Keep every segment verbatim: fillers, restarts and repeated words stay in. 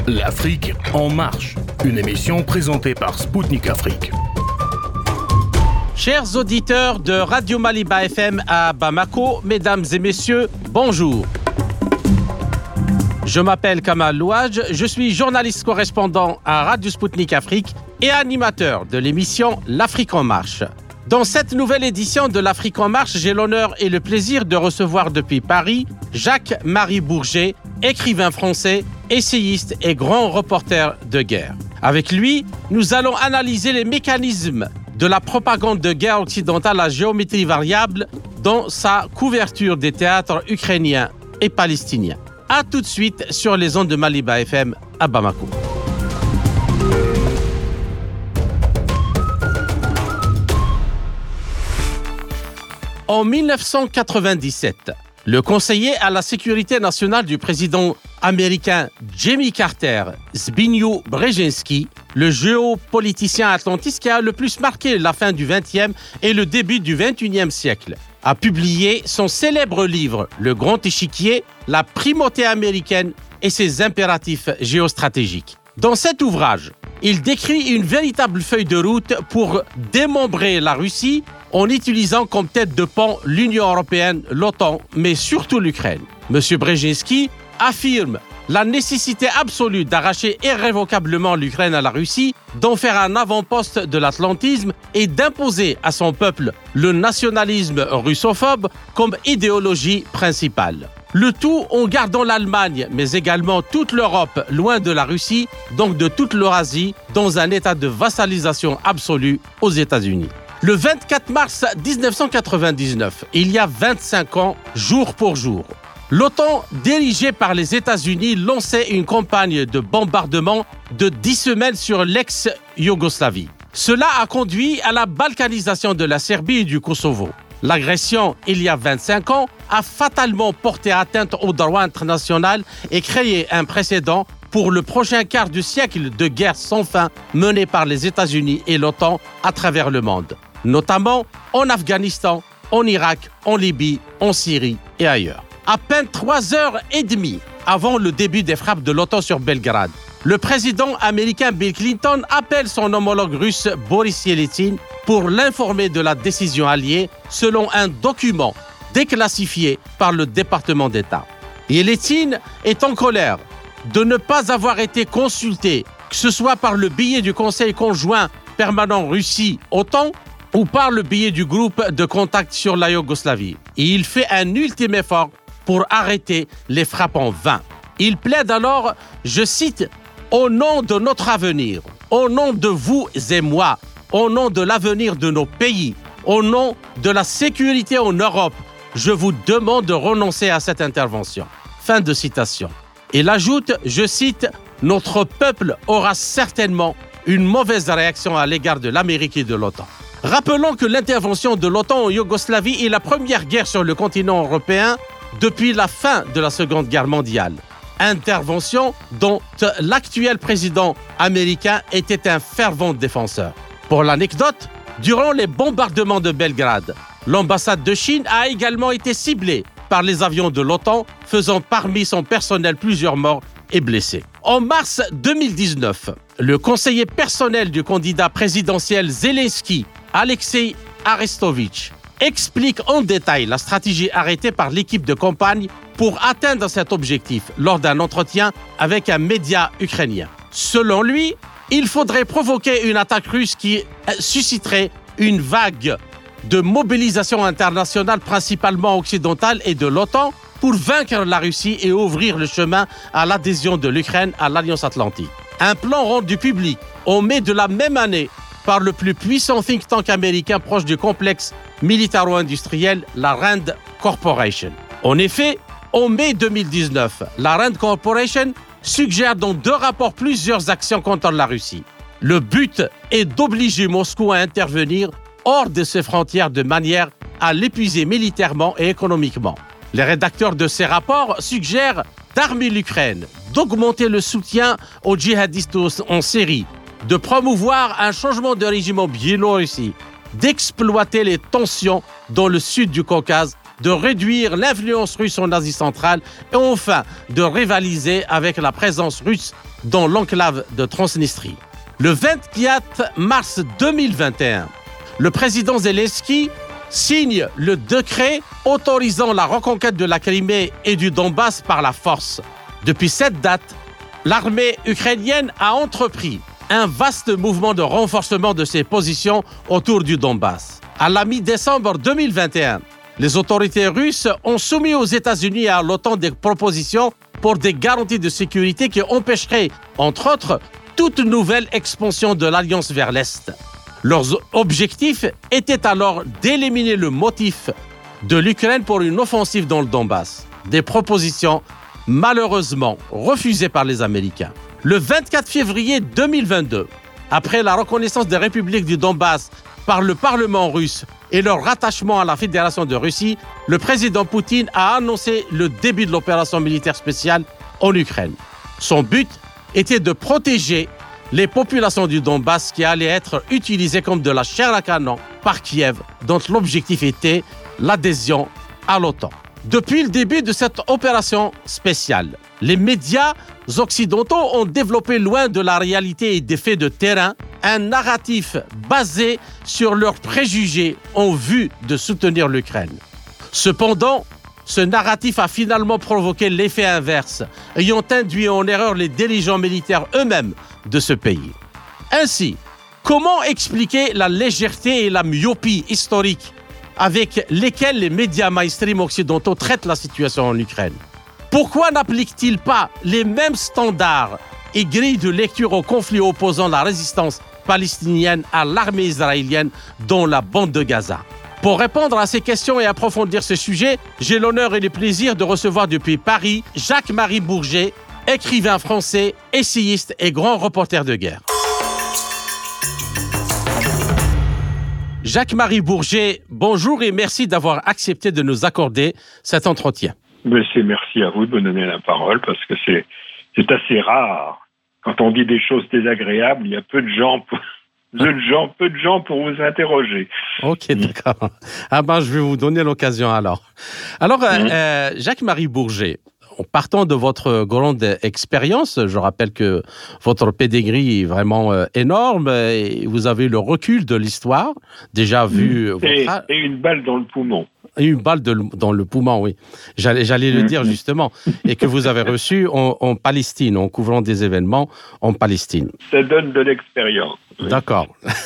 L'Afrique en marche, une émission présentée par Spoutnik Afrique. Chers auditeurs de Radio Maliba F M à Bamako, mesdames et messieurs, bonjour. Je m'appelle Kamal Louadj, je suis journaliste correspondant à Radio Spoutnik Afrique et animateur de l'émission L'Afrique en marche. Dans cette nouvelle édition de l'Afrique en marche, j'ai l'honneur et le plaisir de recevoir depuis Paris Jacques-Marie Bourget, écrivain français, essayiste et grand reporter de guerre. Avec lui, nous allons analyser les mécanismes de la propagande de guerre occidentale à géométrie variable dans sa couverture des théâtres ukrainiens et palestiniens. A tout de suite sur les ondes de Maliba F M à Bamako. En dix-neuf cent quatre-vingt-dix-sept, le conseiller à la sécurité nationale du président américain Jimmy Carter, Zbigniew Brzezinski, le géopoliticien atlantiste qui a le plus marqué la fin du vingtième et le début du vingt et unième siècle, a publié son célèbre livre « Le Grand Échiquier, la primauté américaine et ses impératifs géostratégiques ». Dans cet ouvrage, il décrit une véritable feuille de route pour démembrer la Russie en utilisant comme tête de pont l'Union européenne, l'OTAN, mais surtout l'Ukraine. M. Brzezinski affirme la nécessité absolue d'arracher irrévocablement l'Ukraine à la Russie, d'en faire un avant-poste de l'atlantisme et d'imposer à son peuple le nationalisme russophobe comme idéologie principale. Le tout en gardant l'Allemagne, mais également toute l'Europe loin de la Russie, donc de toute l'Eurasie, dans un état de vassalisation absolue aux États-Unis. Le vingt-quatre mars dix-neuf cent quatre-vingt-dix-neuf, il y a vingt-cinq ans, jour pour jour, l'OTAN, dirigée par les États-Unis, lançait une campagne de bombardement de dix semaines sur l'ex-Yougoslavie. Cela a conduit à la balkanisation de la Serbie et du Kosovo. L'agression, il y a vingt-cinq ans, a fatalement porté atteinte au droit international et créé un précédent pour le prochain quart du siècle de guerre sans fin menée par les États-Unis et l'OTAN à travers le monde, notamment en Afghanistan, en Irak, en Libye, en Syrie et ailleurs. À peine trois heures et demie avant le début des frappes de l'OTAN sur Belgrade, le président américain Bill Clinton appelle son homologue russe Boris Yeltsin pour l'informer de la décision alliée selon un document déclassifié par le département d'État. Yeltsin est en colère de ne pas avoir été consulté, que ce soit par le biais du Conseil conjoint permanent Russie-OTAN ou par le biais du groupe de contact sur la Yougoslavie. Et il fait un ultime effort pour arrêter les frappes en vain. Il plaide alors, je cite, « Au nom de notre avenir, au nom de vous et moi, au nom de l'avenir de nos pays, au nom de la sécurité en Europe, je vous demande de renoncer à cette intervention. » Fin de citation. Il ajoute, je cite, « Notre peuple aura certainement une mauvaise réaction à l'égard de l'Amérique et de l'OTAN. » Rappelons que l'intervention de l'OTAN en Yougoslavie est la première guerre sur le continent européen depuis la fin de la Seconde Guerre mondiale. Intervention dont l'actuel président américain était un fervent défenseur. Pour l'anecdote, durant les bombardements de Belgrade, l'ambassade de Chine a également été ciblée par les avions de l'OTAN, faisant parmi son personnel plusieurs morts et blessés. En mars deux mille dix-neuf, le conseiller personnel du candidat présidentiel Zelensky, Alexei Arestovitch, explique en détail la stratégie arrêtée par l'équipe de campagne pour atteindre cet objectif lors d'un entretien avec un média ukrainien. Selon lui, il faudrait provoquer une attaque russe qui susciterait une vague de mobilisation internationale principalement occidentale et de l'OTAN pour vaincre la Russie et ouvrir le chemin à l'adhésion de l'Ukraine à l'Alliance Atlantique. Un plan rendu public en mai de la même année par le plus puissant think tank américain proche du complexe militaro-industriel, la Rand Corporation. En effet, en mai deux mille dix-neuf, la Rand Corporation suggère dans deux rapports plusieurs actions contre la Russie. Le but est d'obliger Moscou à intervenir hors de ses frontières de manière à l'épuiser militairement et économiquement. Les rédacteurs de ces rapports suggèrent d'armer l'Ukraine, d'augmenter le soutien aux djihadistes en Syrie, de promouvoir un changement de régime en Biélorussie, d'exploiter les tensions dans le sud du Caucase, de réduire l'influence russe en Asie centrale et enfin de rivaliser avec la présence russe dans l'enclave de Transnistrie. Le vingt-quatre mars deux mille vingt et un, le président Zelensky signe le décret autorisant la reconquête de la Crimée et du Donbass par la force. Depuis cette date, l'armée ukrainienne a entrepris un vaste mouvement de renforcement de ses positions autour du Donbass. À la mi-décembre deux mille vingt et un, les autorités russes ont soumis aux États-Unis et à l'OTAN des propositions pour des garanties de sécurité qui empêcheraient, entre autres, toute nouvelle expansion de l'Alliance vers l'Est. Leurs objectifs étaient alors d'éliminer le motif de l'Ukraine pour une offensive dans le Donbass. Des propositions malheureusement refusées par les Américains. Le vingt-quatre février deux mille vingt-deux, après la reconnaissance des républiques du Donbass par le Parlement russe et leur rattachement à la Fédération de Russie, le président Poutine a annoncé le début de l'opération militaire spéciale en Ukraine. Son but était de protéger les populations du Donbass qui allaient être utilisées comme de la chair à canon par Kiev, dont l'objectif était l'adhésion à l'OTAN. Depuis le début de cette opération spéciale, les médias occidentaux ont développé, loin de la réalité et des faits de terrain, un narratif basé sur leurs préjugés en vue de soutenir l'Ukraine. Cependant, ce narratif a finalement provoqué l'effet inverse, ayant induit en erreur les dirigeants militaires eux-mêmes de ce pays. Ainsi, comment expliquer la légèreté et la myopie historique avec lesquelles les médias mainstream occidentaux traitent la situation en Ukraine? Pourquoi n'appliquent-ils pas les mêmes standards et grilles de lecture au conflit opposant la résistance palestinienne à l'armée israélienne dans la bande de Gaza? Pour répondre à ces questions et approfondir ce sujet, j'ai l'honneur et le plaisir de recevoir depuis Paris Jacques-Marie Bourget, écrivain français, essayiste et grand reporter de guerre. Jacques-Marie Bourget, bonjour et merci d'avoir accepté de nous accorder cet entretien. Mais c'est merci à vous de me donner la parole parce que c'est, c'est assez rare. Quand on dit des choses désagréables, il y a peu de gens pour, peu de gens, peu de gens pour vous interroger. Ok, d'accord. Ah ben, je vais vous donner l'occasion alors. Alors, mmh. euh, Jacques-Marie Bourget, en partant de votre grande expérience, je rappelle que votre pedigree est vraiment euh, énorme et vous avez le recul de l'histoire, déjà vu... Mmh. Votre... Et, et une balle dans le poumon. Une balle de, dans le poumon, oui. J'allais, j'allais le dire justement. Et que vous avez reçu en, en Palestine, en couvrant des événements en Palestine. Ça donne de l'expérience. Oui. D'accord.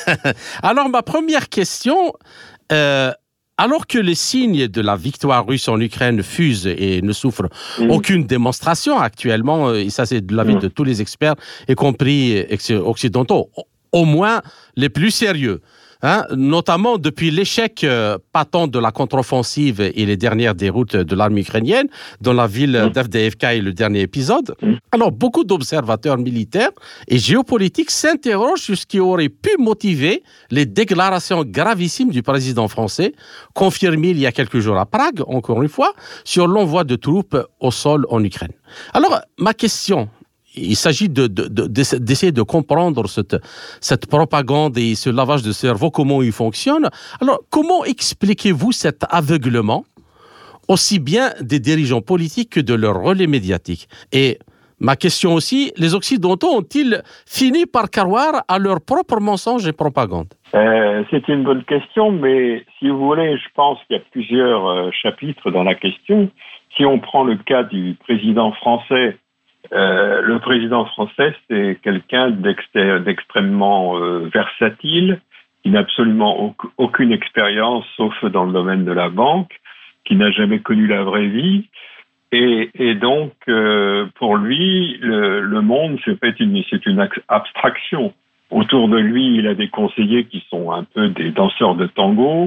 Alors, ma première question, euh, alors que les signes de la victoire russe en Ukraine fusent et ne souffrent mmh. aucune démonstration actuellement, et ça c'est de l'avis mmh. de tous les experts, y compris occidentaux, au moins les plus sérieux, Hein, notamment depuis l'échec euh, patent de la contre-offensive et les dernières déroutes de l'armée ukrainienne dans la ville mmh. d'Avdiivka et le dernier épisode. Mmh. Alors, beaucoup d'observateurs militaires et géopolitiques s'interrogent sur ce qui aurait pu motiver les déclarations gravissimes du président français, confirmées il y a quelques jours à Prague, encore une fois, sur l'envoi de troupes au sol en Ukraine. Alors, ma question... Il s'agit de, de, de, d'essayer de comprendre cette, cette propagande et ce lavage de cerveau, comment il fonctionne. Alors, comment expliquez-vous cet aveuglement, aussi bien des dirigeants politiques que de leurs relais médiatiques? Et ma question aussi, les Occidentaux ont-ils fini par croire à leurs propres mensonges et propagande? euh, C'est une bonne question, mais si vous voulez, je pense qu'il y a plusieurs euh, chapitres dans la question. Si on prend le cas du président français, Euh, le président français, c'est quelqu'un d'extré- d'extrêmement euh, versatile, qui n'a absolument au- aucune expérience, sauf dans le domaine de la banque, qui n'a jamais connu la vraie vie. Et, et donc, euh, pour lui, le, le monde, c'est, fait une, c'est une abstraction. Autour de lui, il a des conseillers qui sont un peu des danseurs de tango.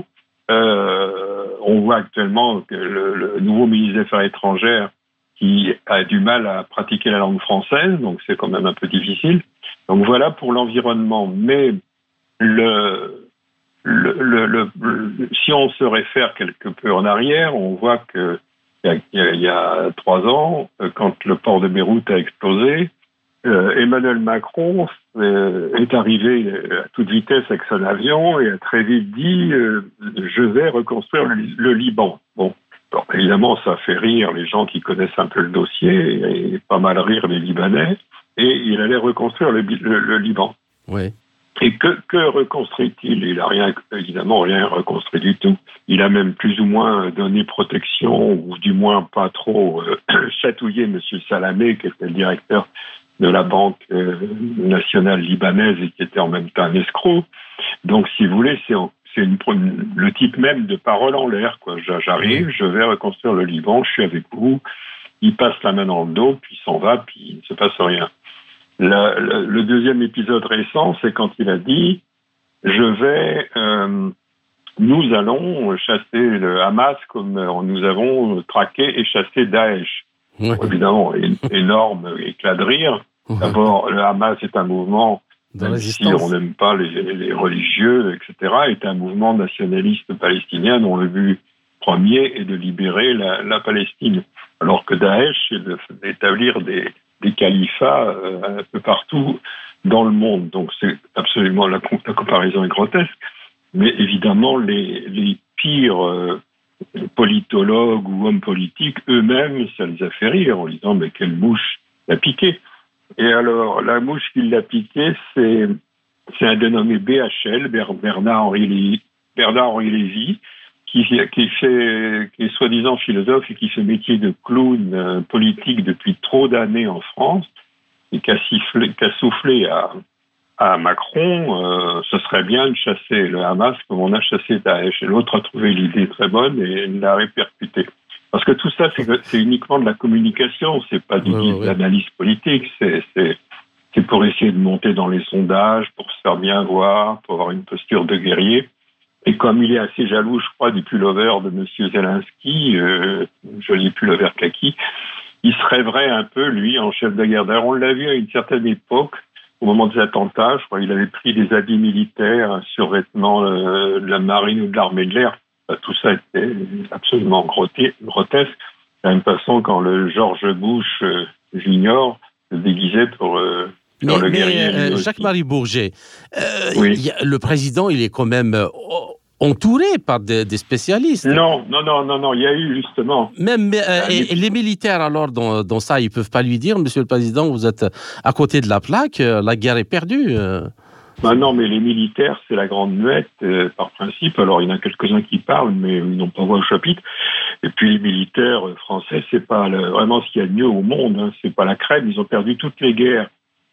Euh, on voit actuellement que le, le nouveau ministre des Affaires étrangères qui a du mal à pratiquer la langue française, donc c'est quand même un peu difficile. Donc voilà pour l'environnement. Mais le, le, le, le, le, si on se réfère quelque peu en arrière, on voit que il y a, il y a trois ans, quand le port de Beyrouth a explosé, euh, Emmanuel Macron euh, est arrivé à toute vitesse avec son avion et a très vite dit euh, « je vais reconstruire le, le Liban ». Bon. Alors, évidemment, ça fait rire les gens qui connaissent un peu le dossier et pas mal rire les Libanais. et il allait reconstruire le, le, le Liban. Oui. Et que, que reconstruit-il? Il n'a rien, évidemment rien reconstruit du tout. Il a même plus ou moins donné protection, ou du moins pas trop euh, chatouillé M. Salamé, qui était le directeur de la Banque euh, nationale libanaise et qui était en même temps un escroc. Donc, si vous voulez, c'est, c'est une, le type même de parole en l'air, quoi. J'arrive, je vais reconstruire le Liban, je suis avec vous. Il passe la main dans le dos, puis il s'en va, puis il ne se passe rien. La, le, le deuxième épisode récent, c'est quand il a dit « Je vais, euh, nous allons chasser le Hamas comme nous avons traqué et chassé Daesh. Oui. » Évidemment, énorme éclat de rire. D'abord, le Hamas est un mouvement, même si on n'aime pas les, les religieux, et cetera, est un mouvement nationaliste palestinien dont le but premier est de libérer la, la Palestine. Alors que Daesh, c'est d'établir des des califats euh, un peu partout dans le monde. Donc c'est absolument, la, la comparaison est grotesque, mais évidemment les, les pires euh, politologues ou hommes politiques eux-mêmes, ça les a fait rire en disant mais quelle mouche l'a piqué. Et alors la mouche qui l'a piqué, c'est, c'est un dénommé B H L, Bernard-Henri Lévy, Bernard-Henri Lévy, Qui, qui, fait, qui est soi-disant philosophe et qui fait métier de clown euh, politique depuis trop d'années en France et qui a, sifflé, qui a soufflé à, à Macron, euh, ce serait bien de chasser le Hamas comme on a chassé Daesh. Et l'autre a trouvé l'idée très bonne et l'a répercutée. Parce que tout ça, c'est, c'est uniquement de la communication, c'est pas du ouais, ouais. d'analyse politique, c'est, c'est, c'est pour essayer de monter dans les sondages, pour se faire bien voir, pour avoir une posture de guerrier. Et comme il est assez jaloux, je crois, du pullover de M. Zelensky, euh, joli pullover kaki, il se rêverait un peu, lui, en chef de guerre. D'ailleurs, on l'a vu à une certaine époque, au moment des attentats, je crois qu'il avait pris des habits militaires, un survêtement euh, de la marine ou de l'armée de l'air. Enfin, tout ça était absolument grotesque. De la même façon, quand le George Bush euh, junior se déguisait pour... Euh, mais, le guerrier, mais euh, Jacques-Marie Bourget, euh, oui. y a, le président, il est quand même euh, entouré par des, des spécialistes. Non, non, non, non, non, il y a eu justement... Même euh, et, et les militaires, alors, dans, dans ça, ils ne peuvent pas lui dire, Monsieur le Président, vous êtes à côté de la plaque, euh, la guerre est perdue. Euh. Ben non, mais les militaires, c'est la grande muette, euh, par principe. Alors, il y en a quelques-uns qui parlent, mais ils n'ont pas voix au chapitre. Et puis, les militaires français, c'est pas le, vraiment ce qu'il y a de mieux au monde. Hein. C'est pas la crème. Ils ont perdu toutes les guerres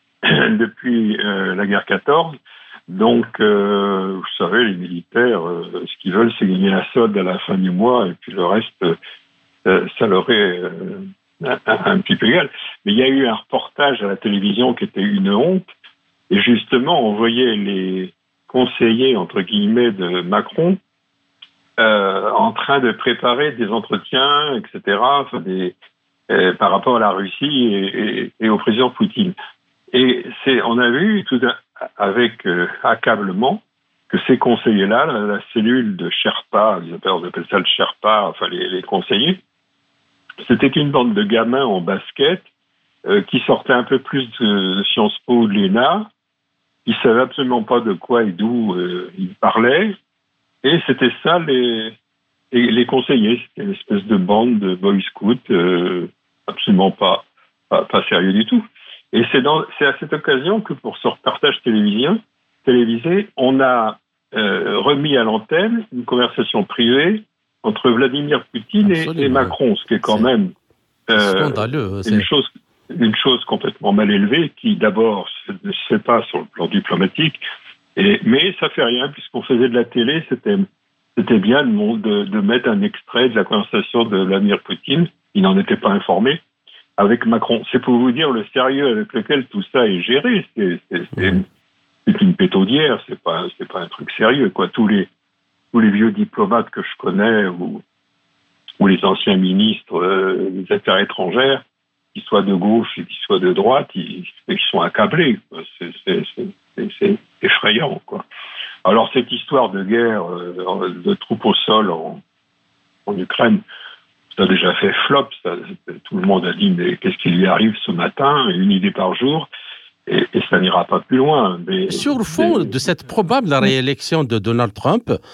depuis euh, la guerre quatorze. Donc, euh, vous savez, les militaires, euh, ce qu'ils veulent, c'est gagner la solde à la fin du mois, et puis le reste, euh, ça leur est euh, un, un petit peu égal. Mais il y a eu un reportage à la télévision qui était une honte, et justement, on voyait les conseillers, entre guillemets, de Macron euh, en train de préparer des entretiens, et cetera, enfin des, euh, par rapport à la Russie et, et, et au président Poutine. Et c'est, on a vu tout un, avec euh, accablement que ces conseillers-là, la, la cellule de Sherpa, ils appellent, on appelle ça le Sherpa, enfin les, les conseillers, c'était une bande de gamins en basket euh, qui sortaient un peu plus de, de Sciences Po ou de l'E N A. Ils savaient absolument pas de quoi et d'où euh, ils parlaient. Et c'était ça les, les, les conseillers. C'était une espèce de bande de boy scouts euh, absolument pas, pas, pas sérieux du tout. Et c'est, dans, c'est à cette occasion que pour ce reportage télévisé, télévisé on a euh, remis à l'antenne une conversation privée entre Vladimir Poutine et, et Macron, ce qui est quand c'est même euh, scandaleux, c'est... Une, chose, une chose complètement mal élevée qui d'abord ne se fait pas sur le plan diplomatique, et, mais ça fait rien puisqu'on faisait de la télé, c'était, c'était bien de, de, de mettre un extrait de la conversation de Vladimir Poutine, il n'en était pas informé, avec Macron. C'est pour vous dire le sérieux avec lequel tout ça est géré. C'est, c'est, c'est, c'est une pétaudière, c'est pas, c'est pas un truc sérieux, quoi. Tous les, tous les vieux diplomates que je connais ou, ou les anciens ministres euh, des Affaires étrangères, qu'ils soient de gauche et qu'ils soient de droite, ils, ils sont accablés, quoi. C'est, c'est, c'est, c'est, c'est effrayant, quoi. Alors, cette histoire de guerre, euh, de troupes au sol en, en Ukraine, ça a déjà fait flop, ça, tout le monde a dit mais qu'est-ce qui lui arrive ce matin, une idée par jour, et, et ça n'ira pas plus loin. Mais, sur le fond mais... de cette probable réélection de Donald Trump,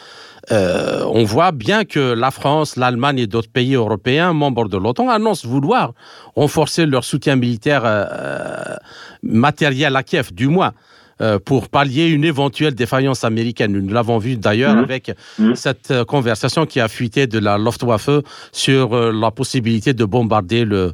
euh, on voit bien que la France, l'Allemagne et d'autres pays européens membres de l'OTAN annoncent vouloir renforcer leur soutien militaire euh, matériel à Kiev, du moins, euh, pour pallier une éventuelle défaillance américaine. Nous l'avons vu d'ailleurs mmh. avec mmh. cette euh, conversation qui a fuité de la Luftwaffe sur euh, la possibilité de bombarder le,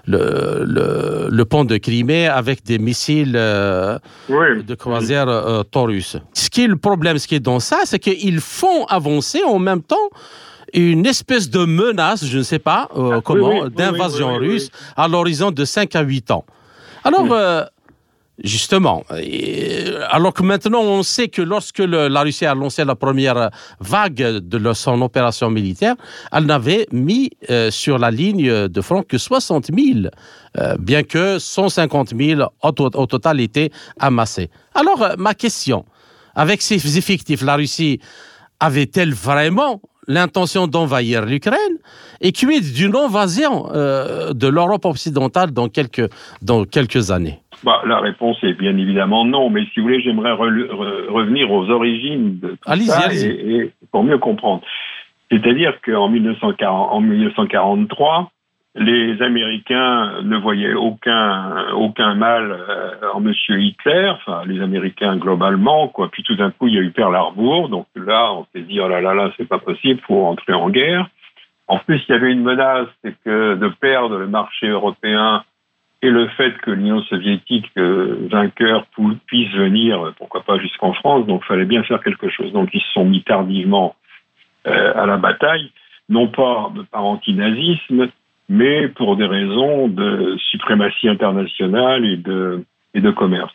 le, le, le pont de Crimée avec des missiles euh, oui. de croisière euh, Taurus. Ce qui est le problème, ce qui est dans ça, c'est qu'ils font avancer en même temps une espèce de menace, je ne sais pas euh, ah, comment, oui, oui, d'invasion oui, oui, oui, russe oui, oui. à l'horizon de cinq à huit ans. Alors, oui. euh, justement, et, alors que maintenant on sait que lorsque le, la Russie a lancé la première vague de le, son opération militaire, elle n'avait mis euh, sur la ligne de front que soixante mille, euh, bien que cent cinquante mille au, au total étaient amassés. Alors, euh, ma question, avec ces effectifs, la Russie avait-elle vraiment l'intention d'envahir l'Ukraine et quid d'une invasion euh, de l'Europe occidentale dans quelques, dans quelques années? Bah, la réponse est bien évidemment non, mais si vous voulez, j'aimerais re- re- revenir aux origines de tout allez-y, ça allez-y. Et, et pour mieux comprendre. C'est-à-dire qu'en dix-neuf cent quarante, en dix-neuf cent quarante-trois, les Américains ne voyaient aucun, aucun mal euh, en Monsieur Hitler, enfin les Américains globalement, quoi. Puis tout d'un coup, il y a eu Pearl Harbor, donc là, on s'est dit, oh là là là, c'est pas possible, faut entrer en guerre. En plus, il y avait une menace, c'est que de perdre le marché européen et le fait que l'Union soviétique, euh, vainqueur, puisse venir, pourquoi pas jusqu'en France, donc il fallait bien faire quelque chose. Donc ils se sont mis tardivement euh, à la bataille, non pas par antinazisme, mais pour des raisons de suprématie internationale et de, et de commerce.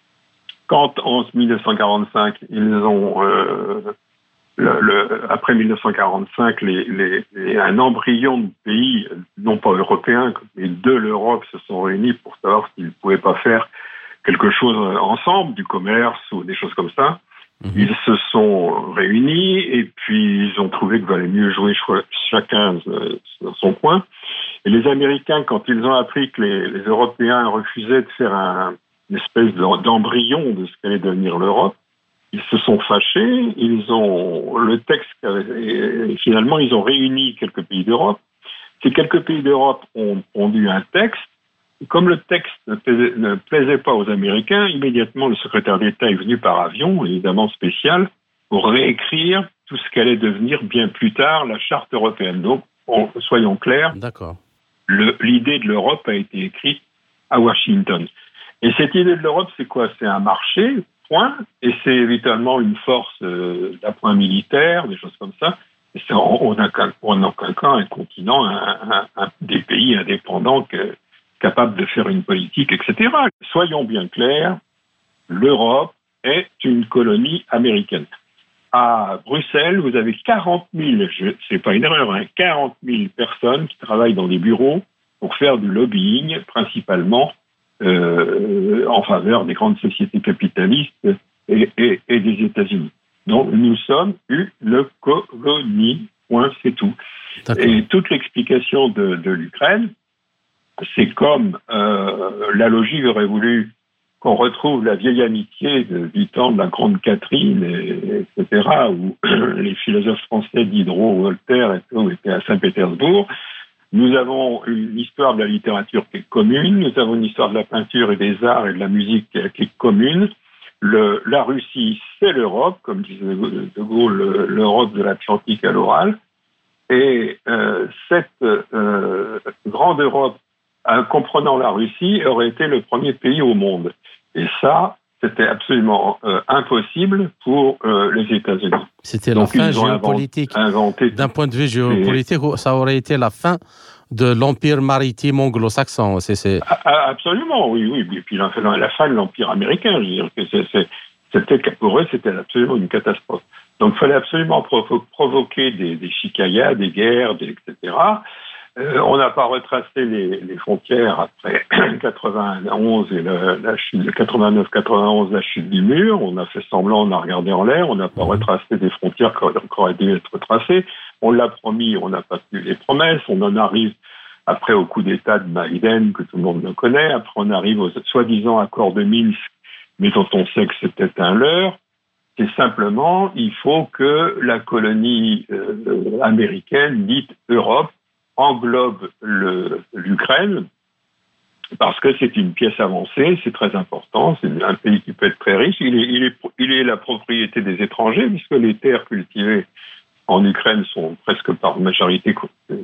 Quand, en dix-neuf cent quarante-cinq, ils ont, euh, le, le, après dix-neuf cent quarante-cinq, les, les, les, un embryon de pays, non pas européens, mais de l'Europe, se sont réunis pour savoir s'ils ne pouvaient pas faire quelque chose ensemble, du commerce ou des choses comme ça. Mmh. Ils se sont réunis et puis ils ont trouvé qu'il valait mieux jouer chacun dans son coin. Et les Américains, quand ils ont appris que les, les Européens refusaient de faire un, une espèce d'embryon de ce qu'allait devenir l'Europe, ils se sont fâchés. Ils ont le texte et finalement ils ont réuni quelques pays d'Europe. Ces quelques pays d'Europe ont pondu un texte. Comme le texte ne plaisait, ne plaisait pas aux Américains, immédiatement le secrétaire d'État est venu par avion, évidemment spécial, pour réécrire tout ce qu'allait devenir bien plus tard la Charte européenne. Donc, on, soyons clairs, D'accord. Le, l'idée de l'Europe a été écrite à Washington. Et cette idée de l'Europe, c'est quoi? C'est un marché, point, et c'est évidemment une force euh, d'appoint militaire, des choses comme ça. Et c'est en aucun cas un continent, un, un, un, des pays indépendants que capable de faire une politique, et cetera. Soyons bien clairs, l'Europe est une colonie américaine. À Bruxelles, vous avez quarante mille, c'est pas une erreur, hein, quarante mille personnes qui travaillent dans des bureaux pour faire du lobbying, principalement euh, en faveur des grandes sociétés capitalistes et, et, et des États-Unis. Donc, nous sommes une colonie, point, c'est tout. D'accord. Et toute l'explication de, de l'Ukraine, c'est comme euh, la logique aurait voulu qu'on retrouve la vieille amitié de, du temps de la Grande Catherine, et, etc., où les philosophes français Diderot, Voltaire et tout étaient à Saint-Pétersbourg. Nous avons une histoire de la littérature qui est commune, nous avons une histoire de la peinture et des arts et de la musique qui est, qui est commune. Le, la Russie, c'est l'Europe, comme disait De Gaulle, l'Europe de l'Atlantique à l'oral. Et euh, cette euh, grande Europe, en comprenant la Russie, aurait été le premier pays au monde. Et ça, c'était absolument euh, impossible pour euh, les États-Unis. C'était la fin géopolitique. Inventé, D'un point de vue géopolitique, et... ça aurait été la fin de l'empire maritime anglo-saxon. C'est, c'est... Absolument, oui, oui. Et puis la, la fin de l'empire américain, je veux dire que c'est, c'est, c'était, pour eux, c'était absolument une catastrophe. Donc, il fallait absolument provo- provoquer des, des chicayas, des guerres, des, et cetera. Euh, on n'a pas retracé les, les frontières après quatre-vingt-onze et le, la chute, quatre-vingt-neuf quatre-vingt-onze, la chute du mur. On a fait semblant, on a regardé en l'air. On n'a pas retracé des frontières qui auraient dû être retracées. On l'a promis, on n'a pas tenu les promesses. On en arrive après au coup d'État de Biden, que tout le monde le connaît. Après, on arrive aux soi-disant accords de Minsk, mais dont on sait que c'était un leurre. C'est simplement, il faut que la colonie euh, américaine, dite Europe, englobe le, l'Ukraine, parce que c'est une pièce avancée, c'est très important, c'est un pays qui peut être très riche. Il est, il est, il est la propriété des étrangers, puisque les terres cultivées en Ukraine sont presque par majorité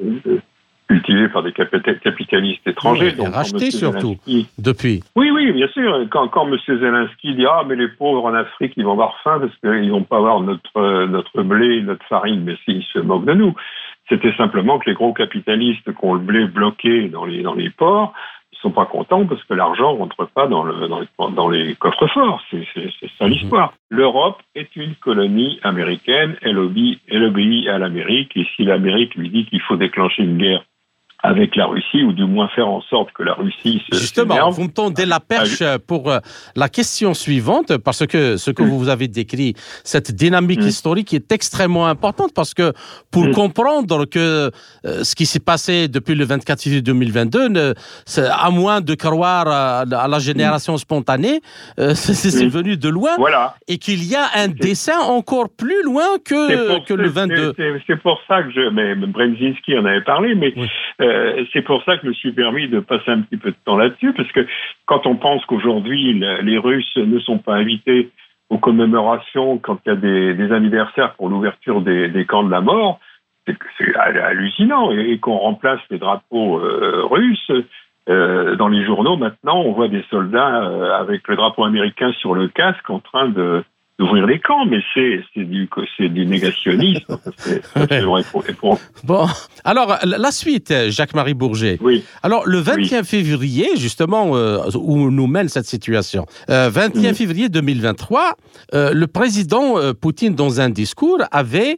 cultivées par des capitalistes étrangers. Oui, donc, rachetés surtout, Zelensky, depuis. Oui, oui, bien sûr. Quand, quand M. Zelensky dit « Ah, mais les pauvres en Afrique, ils vont avoir faim parce qu'ils ne vont pas avoir notre, notre blé, notre farine », mais s'ils se moquent de nous. C'était simplement que les gros capitalistes qui ont le blé bloqué dans les, dans les ports, ils ne sont pas contents parce que l'argent ne rentre pas dans, le, dans, les, dans les coffres-forts. C'est, c'est, c'est ça l'histoire. Mmh. L'Europe est une colonie américaine. Elle obéit, elle obéit à l'Amérique. Et si l'Amérique lui dit qu'il faut déclencher une guerre avec la Russie, ou du moins faire en sorte que la Russie se... Justement, s'énerve. Vous me tendez la perche pour la question suivante, parce que ce que vous avez décrit, cette dynamique mmh. historique est extrêmement importante, parce que pour mmh. comprendre que euh, ce qui s'est passé depuis le vingt-quatre février deux mille vingt-deux, ne, à moins de croire à, à la génération mmh. spontanée, euh, c'est, c'est mmh. venu de loin, voilà. et qu'il y a un c'est... dessin encore plus loin que, pour, que le vingt-deux. C'est, c'est, c'est pour ça que je... Mais Brzezinski en avait parlé, mais... Oui. Euh, c'est pour ça que je me suis permis de passer un petit peu de temps là-dessus, parce que quand on pense qu'aujourd'hui, les Russes ne sont pas invités aux commémorations quand il y a des, des anniversaires pour l'ouverture des, des camps de la mort, c'est, c'est hallucinant. Et, et qu'on remplace les drapeaux euh, russes, euh, dans les journaux, maintenant, on voit des soldats euh, avec le drapeau américain sur le casque en train de... d'ouvrir les camps, mais c'est, c'est, du, c'est du négationnisme. c'est, c'est vrai pour, pour... Bon, alors, la suite, Jacques-Marie Bourget. Oui. Alors, le vingt et un oui. février, justement, euh, où nous mène cette situation, euh, vingt et un mmh. février deux mille vingt-trois, euh, le président euh, Poutine, dans un discours, avait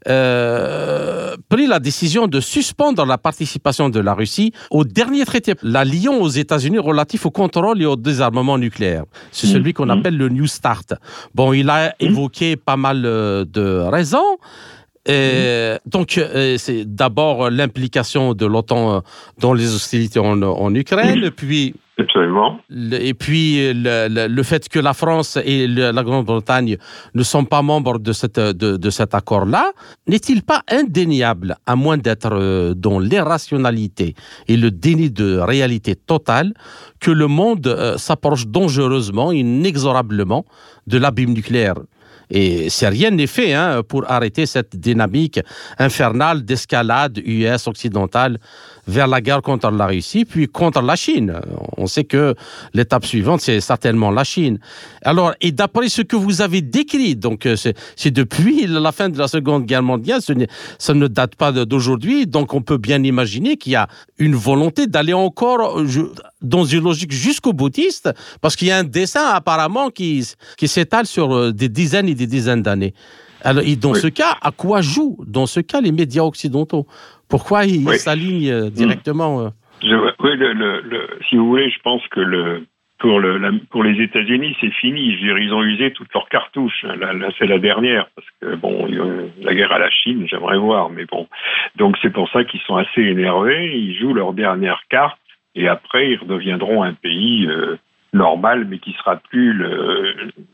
euh, pris la décision de suspendre la participation de la Russie au dernier traité, l'alliance aux États-Unis relatif au contrôle et au désarmement nucléaire. C'est mmh. celui qu'on mmh. appelle le New Start. Bon, il a évoqué pas mal de raisons. Et donc, c'est d'abord l'implication de l'OTAN dans les hostilités en, en Ukraine, puis... Absolument. Et puis, le, le, le fait que la France et le, la Grande-Bretagne ne sont pas membres de, cette, de, de cet accord-là, n'est-il pas indéniable, à moins d'être dans l'irrationalité et le déni de réalité totale, que le monde euh, s'approche dangereusement, inexorablement, de l'abîme nucléaire? Et si rien n'est fait hein, pour arrêter cette dynamique infernale d'escalade U S occidentale vers la guerre contre la Russie, puis contre la Chine. On sait que l'étape suivante, c'est certainement la Chine. Alors, et d'après ce que vous avez décrit, donc c'est, c'est depuis la fin de la Seconde Guerre mondiale, ce ça ne date pas d'aujourd'hui, donc on peut bien imaginer qu'il y a une volonté d'aller encore dans une logique jusqu'au boutiste, parce qu'il y a un dessin apparemment qui, qui s'étale sur des dizaines et des dizaines d'années. Alors, et dans oui. ce cas, à quoi jouent, dans ce cas, les médias occidentaux? Pourquoi ils oui. s'alignent directement mmh. je, Oui, le, le, le, si vous voulez, je pense que le, pour, le, la, pour les États-Unis, c'est fini. Je veux dire, ils ont usé toutes leurs cartouches. Là, là, c'est la dernière, parce que, bon, la guerre à la Chine, j'aimerais voir, mais bon. Donc, c'est pour ça qu'ils sont assez énervés. Ils jouent leur dernière carte, et après, ils redeviendront un pays euh, normal, mais qui sera plus le...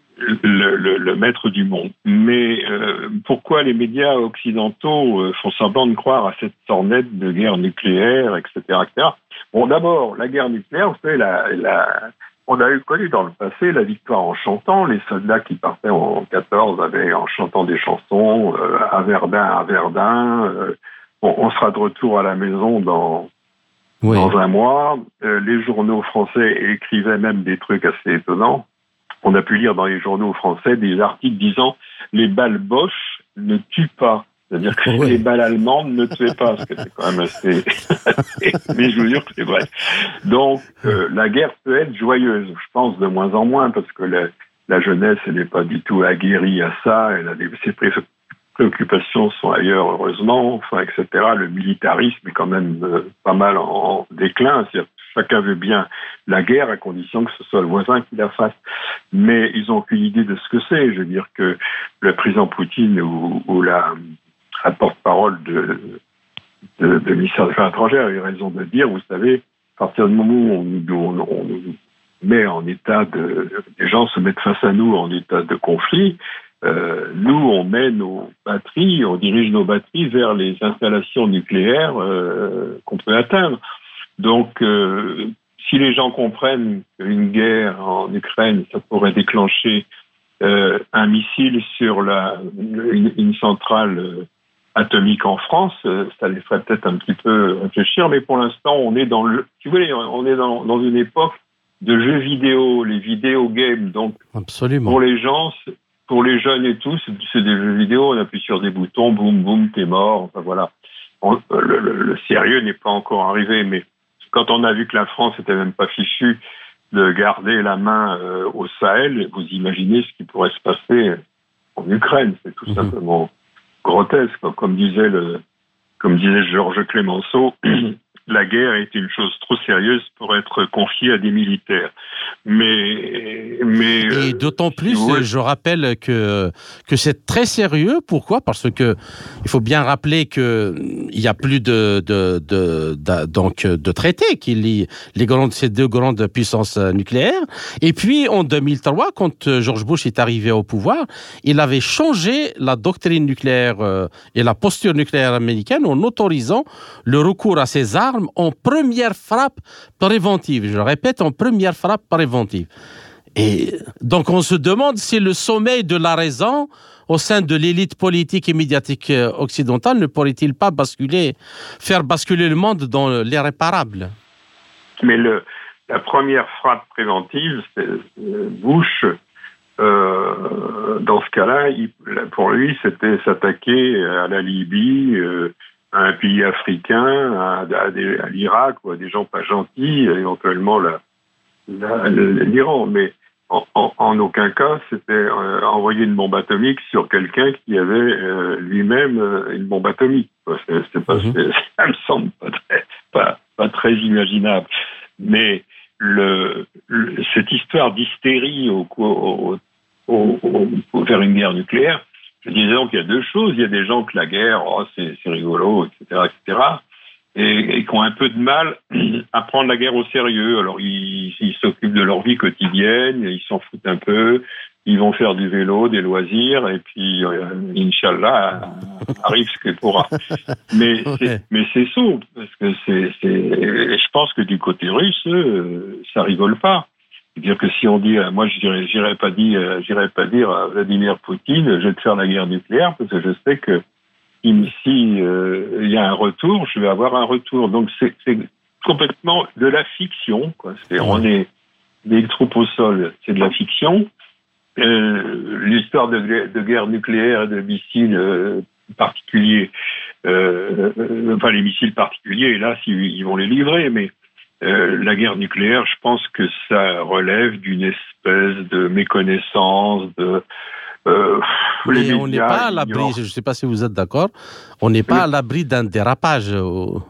Le, le, le maître du monde. Mais euh, pourquoi les médias occidentaux euh, font semblant de croire à cette sornette de guerre nucléaire, et cetera, et cetera. Bon, d'abord, la guerre nucléaire, vous savez, la, la, on a eu connu dans le passé la victoire en chantant. Les soldats qui partaient en quatorze avaient en chantant des chansons, euh, à Verdun, à Verdun. Euh, bon, on sera de retour à la maison dans, oui. dans un mois. Euh, les journaux français écrivaient même des trucs assez étonnants. On a pu lire dans les journaux français des articles disant « Les balles Bosch ne tuent pas ». C'est-à-dire que oui. les balles allemandes ne tuaient pas, ce que c'est quand même assez... Mais je vous jure que c'est vrai. Donc, euh, la guerre peut être joyeuse, je pense de moins en moins, parce que la, la jeunesse, elle n'est pas du tout aguerrie à ça, elle a des, ses préoccupations sont ailleurs, heureusement, enfin, et cetera. Le militarisme est quand même euh, pas mal en, en déclin, c'est-à-dire chacun veut bien la guerre à condition que ce soit le voisin qui la fasse. Mais ils n'ont aucune idée de ce que c'est. Je veux dire que le président Poutine ou, ou la, la porte-parole de, de, de ministère des Affaires étrangères a eu raison de dire, vous savez, à partir du moment où on, on, on met en état de... Les gens se mettent face à nous en état de conflit, euh, nous, on met nos batteries, on dirige nos batteries vers les installations nucléaires euh, qu'on peut atteindre. Donc, euh, si les gens comprennent qu'une guerre en Ukraine, ça pourrait déclencher euh, un missile sur la, une, une centrale euh, atomique en France, euh, ça les ferait peut-être un petit peu réfléchir. Mais pour l'instant, on est dans le, tu vois, on est dans, dans une époque de jeux vidéo, les vidéo games. Donc, absolument. Pour les gens, pour les jeunes et tout, c'est, c'est des jeux vidéo. On appuie sur des boutons, boum, boum, t'es mort. Enfin voilà. On, le, le, le sérieux n'est pas encore arrivé, mais quand on a vu que la France n'était même pas fichue de garder la main euh, au Sahel, vous imaginez ce qui pourrait se passer en Ukraine. C'est tout mmh. simplement grotesque. Comme disait le, comme disait Georges Clémenceau, la guerre est une chose trop sérieuse pour être confiée à des militaires. Mais, mais et d'autant euh, plus, si je rappelle que que c'est très sérieux. Pourquoi ? Parce que il faut bien rappeler que il y a plus de de de, de donc de traités qui lient les grandes ces deux grandes puissances nucléaires. Et puis en deux mille trois, quand George Bush est arrivé au pouvoir, il avait changé la doctrine nucléaire euh, et la posture nucléaire américaine en autorisant le recours à ces armes en première frappe préventive. Je le répète, en première frappe préventive. Et donc on se demande si le sommeil de la raison au sein de l'élite politique et médiatique occidentale ne pourrait-il pas basculer, faire basculer le monde dans l'irréparable. Mais le, la première frappe préventive, c'est Bush. Euh, dans ce cas-là, il, pour lui, c'était s'attaquer à la Libye, euh, à un pays africain, à, à, des, à l'Irak ou à des gens pas gentils, éventuellement la La, l'Iran, mais en, en, en aucun cas c'était euh, envoyer une bombe atomique sur quelqu'un qui avait euh, lui-même euh, une bombe atomique. C'est, c'est pas, mm-hmm. c'est, ça me semble pas très, pas, pas très imaginable. Mais le, le, cette histoire d'hystérie au, au, au, au, vers une guerre nucléaire, je disais donc il y a deux choses. Il y a des gens que la guerre, oh, c'est, c'est rigolo, et cetera, et cetera. Et, et qui ont un peu de mal à prendre la guerre au sérieux. Alors, ils, ils s'occupent de leur vie quotidienne, ils s'en foutent un peu, ils vont faire du vélo, des loisirs, et puis, euh, Inch'Allah, arrive ce qu'il pourra. Mais, okay. c'est, mais c'est sourd, parce que c'est, c'est, je pense que du côté russe, euh, ça rigole pas. C'est-à-dire que si on dit, euh, moi, je dirais, j'irais pas dire, euh, j'irais pas dire à Vladimir Poutine, je vais te faire la guerre nucléaire, parce que je sais que si euh, il y a un retour, je vais avoir un retour. Donc c'est, c'est complètement de la fiction, quoi. C'est, on est des troupes au sol, c'est de la fiction. Euh, l'histoire de, de guerre nucléaire et de missiles euh, particuliers, euh, euh, enfin les missiles particuliers, là, s'ils ils vont les livrer, mais euh, la guerre nucléaire, je pense que ça relève d'une espèce de méconnaissance, de Euh, Mais on n'est pas à l'abri, je ne sais pas si vous êtes d'accord, on n'est pas à l'abri d'un dérapage. Ou...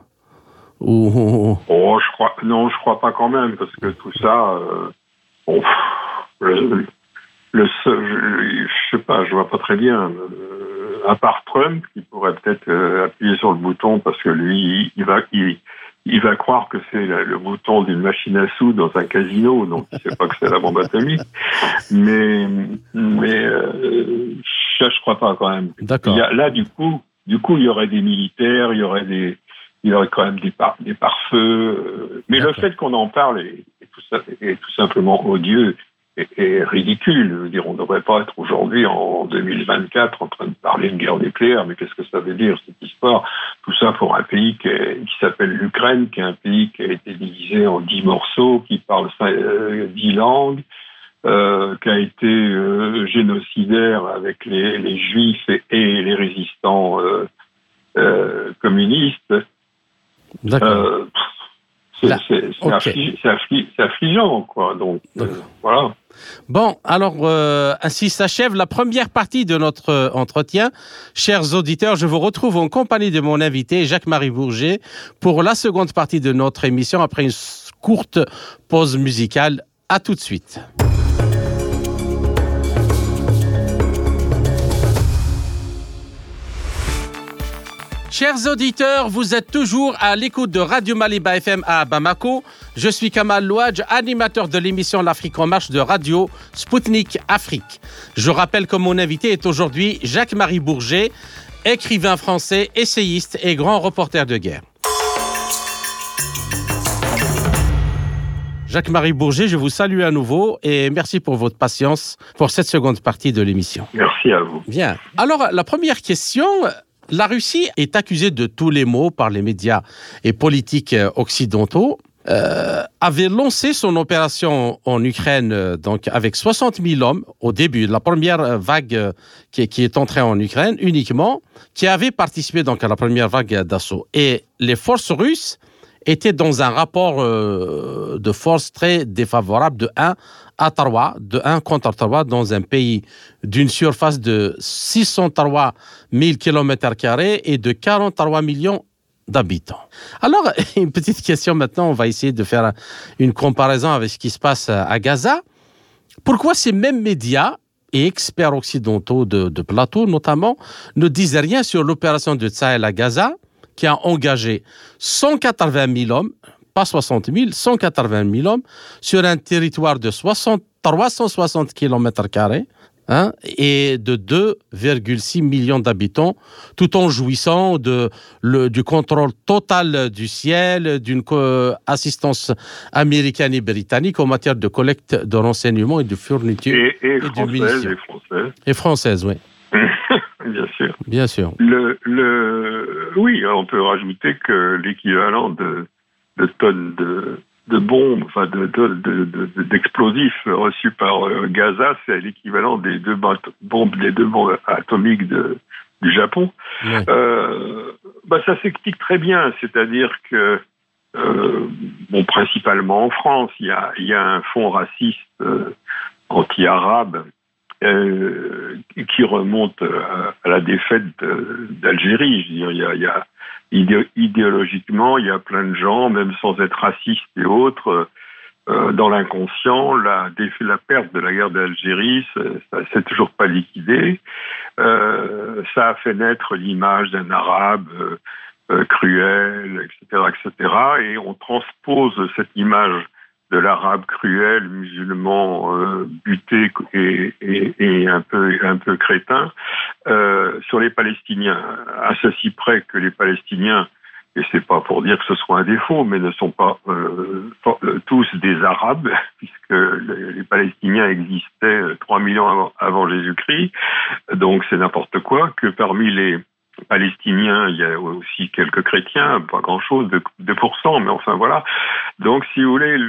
Ou... Oh, je crois, non, je crois pas quand même, parce que tout ça, euh, bon, le, le, je, je sais pas, je vois pas très bien. Euh, à part Trump, qui pourrait peut-être euh, appuyer sur le bouton, parce que lui, il va, il, il va croire que c'est le, le bouton d'une machine à sous dans un casino, donc il sait pas que c'est la bombe atomique. Mais, mais euh, ça, je crois pas quand même. D'accord. Il y a, là, du coup, du coup, il y aurait des militaires, il y aurait des, il y aurait quand même des par, des pare-feux. Euh, mais D'accord. le fait qu'on en parle est, est, tout, ça, est tout simplement odieux et, et ridicule. Je veux dire, on ne devrait pas être aujourd'hui en deux mille vingt-quatre en train de parler de guerre nucléaire. Mais qu'est-ce que ça veut dire cette histoire ? Tout ça pour un pays qui, est, qui s'appelle l'Ukraine, qui est un pays qui a été divisé en dix morceaux, qui parle euh, dix langues, euh, qui a été euh, génocidaire avec les, les juifs et, et les résistants euh, euh, communistes. D'accord. Euh, c'est, Là, c'est, c'est, okay. affli- c'est, affli- c'est affligeant, quoi. Donc, euh, voilà. Bon, alors, euh, ainsi s'achève la première partie de notre euh, entretien. Chers auditeurs, je vous retrouve en compagnie de mon invité, Jacques-Marie Bourget, pour la seconde partie de notre émission, après une courte pause musicale. À tout de suite. Chers auditeurs, vous êtes toujours à l'écoute de Radio Maliba F M à Bamako. Je suis Kamal Louadj, animateur de l'émission L'Afrique en marche de Radio Spoutnik Afrique. Je rappelle que mon invité est aujourd'hui Jacques-Marie Bourget, écrivain français, essayiste et grand reporter de guerre. Jacques-Marie Bourget, je vous salue à nouveau et merci pour votre patience pour cette seconde partie de l'émission. Merci à vous. Bien. Alors, la première question... La Russie est accusée de tous les maux par les médias et politiques occidentaux. Euh, avait lancé son opération en Ukraine euh, donc avec soixante mille hommes au début de la première vague euh, qui, qui est entrée en Ukraine uniquement, qui avait participé donc à la première vague d'assaut. Et les forces russes étaient dans un rapport euh, de force très défavorable de un à trois, de un contre trois dans un pays d'une surface de six cent trois mille kilomètres carrés et de quarante-trois millions d'habitants. Alors, une petite question maintenant, on va essayer de faire une comparaison avec ce qui se passe à Gaza. Pourquoi ces mêmes médias et experts occidentaux de, de plateau notamment ne disent rien sur l'opération de Tsahel à Gaza qui a engagé cent quatre-vingt mille hommes, pas soixante mille, cent quatre-vingt mille hommes sur un territoire de trois cent soixante kilomètres carrés hein, et de deux virgule six millions d'habitants, tout en jouissant de, le, du contrôle total du ciel, d'une co- assistance américaine et britannique en matière de collecte de renseignements et de fourniture et, et, et française, de munitions. Et française. Et française, oui. Bien sûr. Bien sûr. Le, le, oui, on peut rajouter que l'équivalent de, de tonnes de, de bombes, enfin de, de, de, de, d'explosifs reçus par euh, Gaza, c'est l'équivalent des deux bombes, des deux bombes atomiques de, du Japon. Ouais. Euh, bah ça s'explique très bien, c'est-à-dire que euh, bon, principalement en France, il y a, il y a un fond raciste euh, anti-arabe. Euh, qui remonte à, à la défaite de, d'Algérie. Je veux dire, il y a, il y a idé, idéologiquement, il y a plein de gens, même sans être racistes et autres, euh, dans l'inconscient, la, la perte de la guerre d'Algérie, ça s'est toujours pas liquidé. Euh, ça a fait naître l'image d'un arabe euh, euh, cruel, et cetera, et cetera. Et on transpose cette image de l'arabe cruel, musulman, euh, buté et, et, et un peu un peu crétin, euh, sur les Palestiniens, à ceci près que les Palestiniens, et c'est pas pour dire que ce soit un défaut, mais ne sont pas euh, tous des Arabes, puisque les, les Palestiniens existaient trois millions avant, avant Jésus-Christ, donc c'est n'importe quoi, que parmi les Palestiniens, il y a aussi quelques chrétiens, pas grand-chose, deux pour cent, mais enfin voilà. Donc, si vous voulez,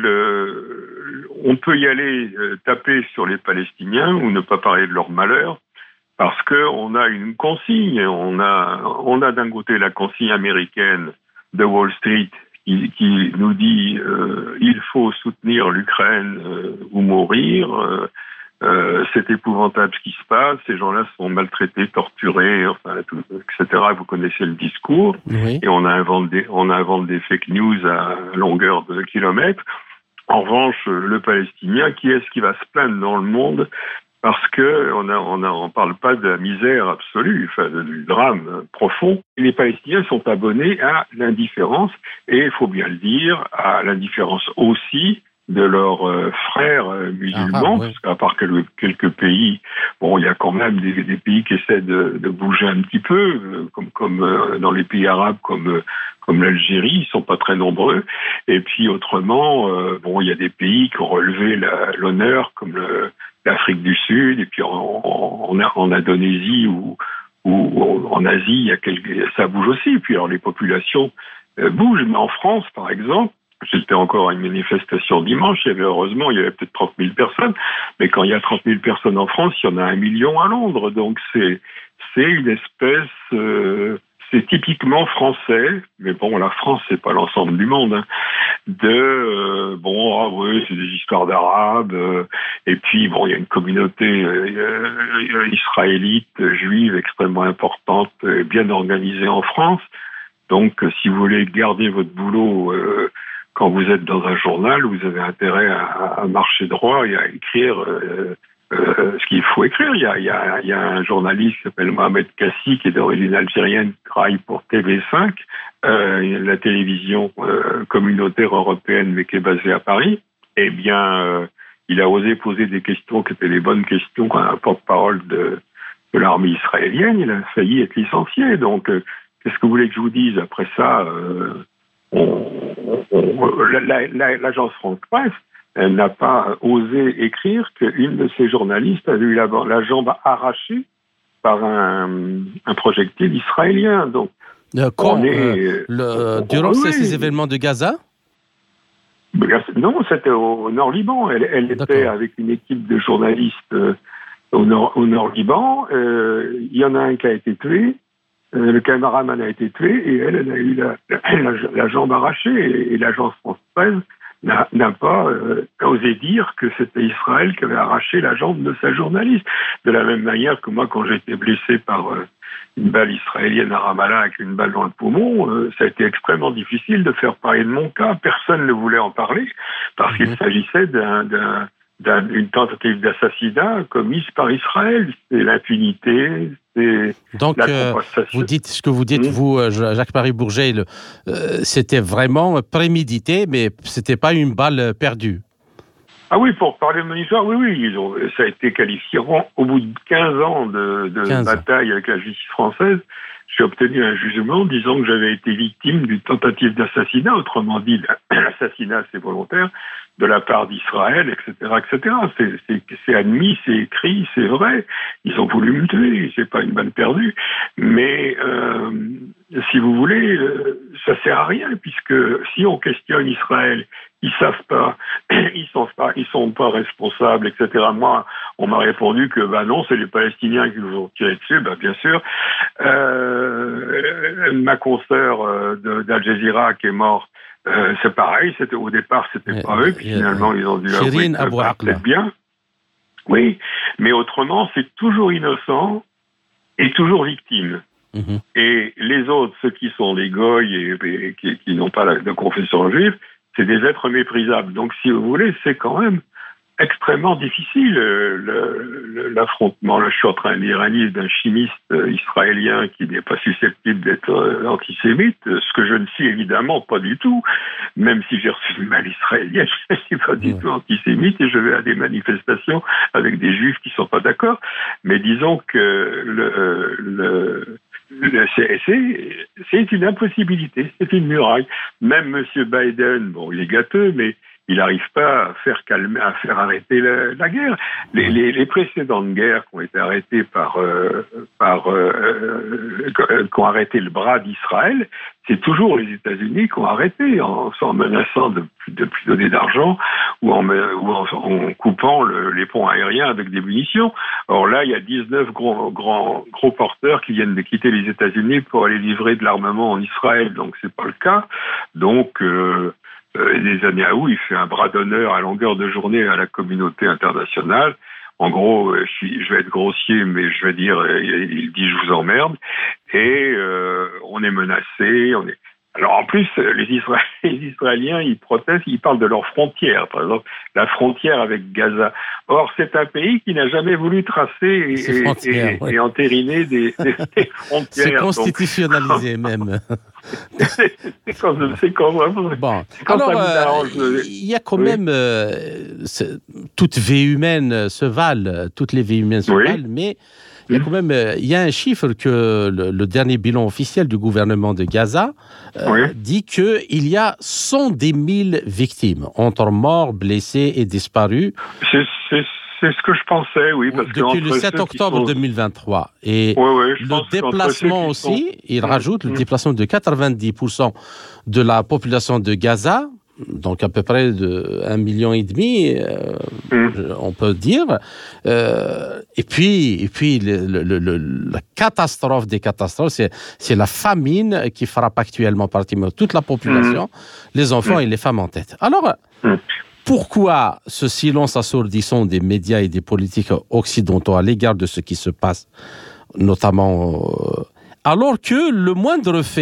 le, on peut y aller euh, taper sur les Palestiniens ou ne pas parler de leur malheur, parce que on a une consigne. On a, on a d'un côté la consigne américaine de Wall Street qui, qui nous dit euh, il faut soutenir l'Ukraine euh, ou mourir. Euh, Euh, c'est épouvantable ce qui se passe, ces gens-là sont maltraités, torturés, enfin, tout, et cetera. Vous connaissez le discours, oui. Et on invente des, on invente des fake news à longueur de kilomètres. En revanche, le Palestinien, qui est-ce qui va se plaindre dans le monde parce que on a, on a, on parle pas de la misère absolue, enfin, du drame profond. Les Palestiniens sont abonnés à l'indifférence et, il faut bien le dire, à l'indifférence aussi de leurs euh, frères euh, musulmans, ah, ouais. Parce qu'à part quelques, quelques pays, bon, il y a quand même des, des pays qui essaient de, de bouger un petit peu, euh, comme, comme euh, dans les pays arabes, comme, euh, comme l'Algérie, ils sont pas très nombreux. Et puis autrement, euh, bon, il y a des pays qui ont relevé la, l'honneur, comme le, l'Afrique du Sud, et puis en, en, en Indonésie ou, ou en Asie, il y a quelques, ça bouge aussi. Et puis alors les populations euh, bougent, mais en France, par exemple. J'étais encore à une manifestation dimanche, il y avait, heureusement, il y avait peut-être trente mille personnes, mais quand il y a trente mille personnes en France, il y en a un million à Londres, donc c'est, c'est une espèce, euh, c'est typiquement français, mais bon, la France, c'est pas l'ensemble du monde, hein, de, euh, bon, ah oui, c'est des histoires d'arabes, euh, et puis, bon, il y a une communauté euh, euh, israélite, juive, extrêmement importante, euh, bien organisée en France, donc, si vous voulez garder votre boulot, euh, quand vous êtes dans un journal, vous avez intérêt à, à marcher droit et à écrire euh, euh, ce qu'il faut écrire. Il y a, il y a, il y a un journaliste qui s'appelle Mohamed Kassi, qui est d'origine algérienne, qui travaille pour T V cinq, euh, la télévision euh, communautaire européenne, mais qui est basée à Paris. Eh bien, euh, il a osé poser des questions qui étaient les bonnes questions quand un porte-parole de, de l'armée israélienne. Il a failli être licencié. Donc, euh, qu'est-ce que vous voulez que je vous dise? Après ça, euh, on, on, la, la, l'agence France-Presse, elle n'a pas osé écrire qu'une de ses journalistes avait eu la, la jambe arrachée par un, un projectile israélien. Donc, euh, quand, on est, euh, le, on, durant oui. ces, ces événements de Gaza? Non, c'était au Nord-Liban. Elle, elle était avec une équipe de journalistes euh, au, nord, au Nord-Liban. Euh, il y en a un qui a été tué. Euh, le caméraman a été tué et elle, elle a eu la, la, la jambe arrachée. Et, et l'agence France-Presse n'a, n'a pas euh, osé dire que c'était Israël qui avait arraché la jambe de sa journaliste. De la même manière que moi, quand j'ai été blessé par euh, une balle israélienne à Ramallah avec une balle dans le poumon, euh, ça a été extrêmement difficile de faire parler de mon cas. Personne ne voulait en parler parce mmh. qu'il s'agissait d'un, d'un, d'un, d'une tentative d'assassinat commise par Israël. C'est l'impunité. C'est Donc, la euh, vous dites ce que vous dites, mmh. vous, Jacques-Marie Bourget, le, euh, c'était vraiment prémédité, mais c'était pas une balle perdue. Ah oui, pour parler de mon histoire, oui, oui, ils ont, ça a été qualifié au bout de quinze ans de, de quinze bataille ans. Avec la justice française. J'ai obtenu un jugement disant que j'avais été victime d'une tentative d'assassinat, autrement dit, l'assassinat c'est volontaire, de la part d'Israël, et cetera, et cetera. C'est, c'est, c'est admis, c'est écrit, c'est vrai. Ils ont voulu me tuer, c'est pas une balle perdue. Mais euh, si vous voulez, ça sert à rien, puisque si on questionne Israël, ils savent pas, ils sont pas, ils sont pas responsables, et cetera. Moi, on m'a répondu que bah non, c'est les Palestiniens qui nous ont tiré dessus, bah bien sûr. Euh, ma consoeur euh, de, d'Al Jazeera qui est morte, euh, c'est pareil. C'était au départ, c'était yeah, pas eux, puis yeah, finalement ils ont dû avouer que bah, peut-être bien. Oui, mais autrement, c'est toujours innocent et toujours victime. Mm-hmm. Et les autres, ceux qui sont des goïs et, et qui, qui n'ont pas la, de confession juive, c'est des êtres méprisables. Donc, si vous voulez, c'est quand même extrêmement difficile, le, le, l'affrontement. Là, je suis en train de lire un livre d'un chimiste israélien qui n'est pas susceptible d'être antisémite, ce que je ne suis évidemment pas du tout, même si j'ai reçu une balle israélienne, je ne suis pas du ouais. tout antisémite et je vais à des manifestations avec des juifs qui ne sont pas d'accord. Mais disons que le... le C'est, c'est, c'est une impossibilité, c'est une muraille. Même M. Biden, bon, il est gâteux, mais il n'arrive pas à faire calmer, à faire arrêter la, la guerre. Les, les, les précédentes guerres qui ont été arrêtées par, euh, par, euh, qui ont arrêté le bras d'Israël, c'est toujours les États-Unis qui ont arrêté en, en menaçant de de plus donner d'argent ou en, ou en, en coupant le, les ponts aériens avec des munitions. Or là, il y a dix-neuf gros, gros, gros porteurs qui viennent de quitter les États-Unis pour aller livrer de l'armement en Israël, donc c'est pas le cas. Donc, euh, euh, Netanyahou, il fait un bras d'honneur à longueur de journée à la communauté internationale. En gros, je, suis, je vais être grossier, mais je vais dire, il dit je vous emmerde. Et euh, on est menacé, on est... Alors en plus, les Israéliens, les Israéliens, ils protestent, ils parlent de leurs frontières, par exemple, la frontière avec Gaza. Or, c'est un pays qui n'a jamais voulu tracer et, et, ouais. et entériner des, des, des frontières. C'est constitutionnalisé donc, même. c'est, c'est comme, c'est comme, bon. c'est comme alors, euh, il y a quand oui. même euh, toute vie humaine se valent, toutes les vies humaines se oui. valent, mais il y a quand même, il y a un chiffre que le, le dernier bilan officiel du gouvernement de Gaza euh, oui. dit qu'il y a cent dix mille victimes, entre morts, blessés et disparus. C'est, c'est, c'est ce que je pensais, oui. Parce depuis le sept octobre sont... deux mille vingt-trois. Et oui, oui, le déplacement aussi, sont... il rajoute le mmh. déplacement de quatre-vingt-dix pour cent de la population de Gaza, donc à peu près de un million et demi, euh, mmh. on peut dire. Euh, et puis, et puis le, le, le, la catastrophe des catastrophes, c'est, c'est la famine qui frappe actuellement pratiquement toute la population, mmh. les enfants mmh. et les femmes en tête. Alors, mmh. pourquoi ce silence assourdissant des médias et des politiques occidentaux à l'égard de ce qui se passe, notamment, euh, alors que le moindre fait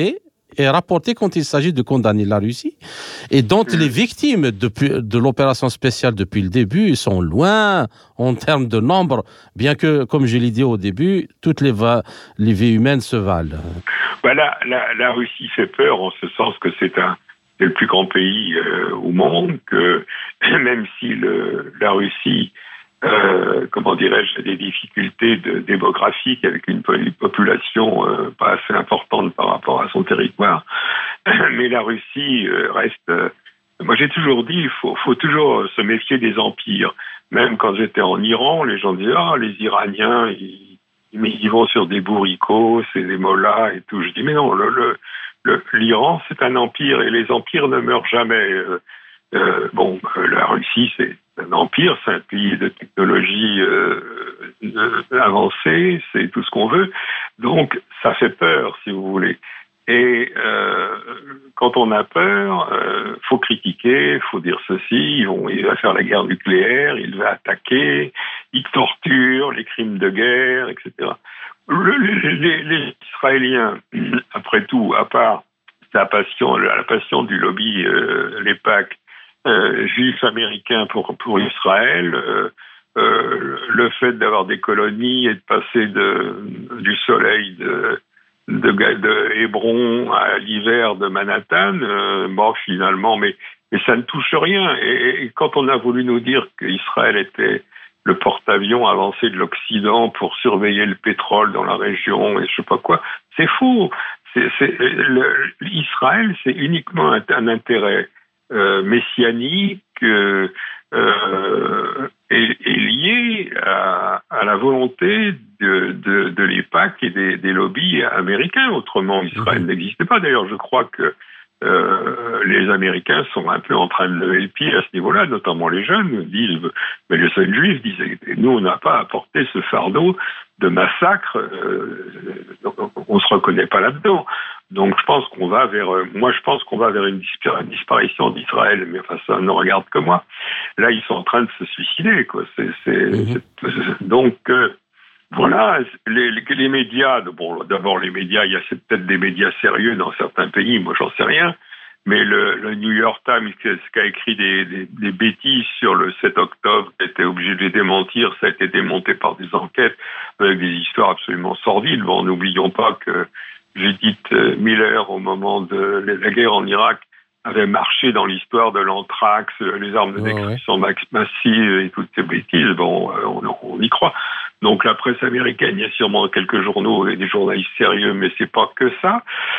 est rapporté quand il s'agit de condamner la Russie et dont les victimes depuis, de l'opération spéciale depuis le début sont loin en termes de nombre, bien que, comme je l'ai dit au début, toutes les, va- les vies humaines se valent. Ben la, la, la Russie fait peur en ce sens que c'est un c'est le plus grand pays euh, au monde, que même si le, la Russie, euh, comment dirais-je, a des difficultés de, démographiques avec une, une population euh, pas assez importante par rapport à son territoire, mais la Russie euh, reste... Euh, moi j'ai toujours dit, il faut, faut toujours se méfier des empires. Même quand j'étais en Iran, les gens disaient « Ah, les Iraniens, ils, ils vont sur des bourricots, c'est des mollahs et tout. » Je dis « Mais non, le... le Le, l'Iran, c'est un empire et les empires ne meurent jamais. Euh, euh, bon, euh, la Russie, c'est un empire, c'est un pays de technologie euh, euh, avancée, c'est tout ce qu'on veut. Donc, ça fait peur, si vous voulez. Et euh, quand on a peur, euh, faut critiquer, faut dire ceci. Ils vont, il va faire la guerre nucléaire, il va attaquer, il torture, les crimes de guerre, et cetera. Les, les, les Israéliens, après tout, à part la passion, la passion du lobby, euh, les Pâques euh, juifs américains pour, pour Israël, euh, euh, le fait d'avoir des colonies et de passer de, du soleil de, de, de Hébron à l'hiver de Manhattan, euh, bon, finalement, mais, mais ça ne touche rien. Et, et quand on a voulu nous dire qu'Israël était le porte-avions avancé de l'Occident pour surveiller le pétrole dans la région et je sais pas quoi, c'est faux. C'est, c'est, le, Israël, c'est uniquement un, un intérêt euh, messianique euh, euh, est, est lié à, à la volonté de, de, de l'E P A C et des, des lobbies américains. Autrement, Israël mmh. n'existait pas. D'ailleurs, je crois que Euh, les Américains sont un peu en train de lever le pied à ce niveau-là, notamment les jeunes disent, mais les seuls juifs disent, nous on n'a pas apporté ce fardeau de massacre, euh, on ne se reconnaît pas là-dedans. Donc je pense qu'on va vers, moi je pense qu'on va vers une, dispar- une disparition d'Israël, mais enfin ça ne regarde que moi. Là ils sont en train de se suicider, quoi. C'est, c'est, mmh. c'est, donc euh, voilà, les, les, les médias, bon, d'abord les médias, il y a peut-être des médias sérieux dans certains pays, moi j'en sais rien, mais le, le New York Times qui a écrit des, des, des bêtises sur le sept octobre, qui était obligé de les démentir, ça a été démonté par des enquêtes avec des histoires absolument sordides. Bon, n'oublions pas que Judith Miller, au moment de la guerre en Irak, avait marché dans l'histoire de l'anthrax, les armes de destruction ouais, ouais. massive et toutes ces bêtises. Bon, on, on y croit. Donc la presse américaine, il y a sûrement quelques journaux et des journalistes sérieux, mais c'est pas que ça.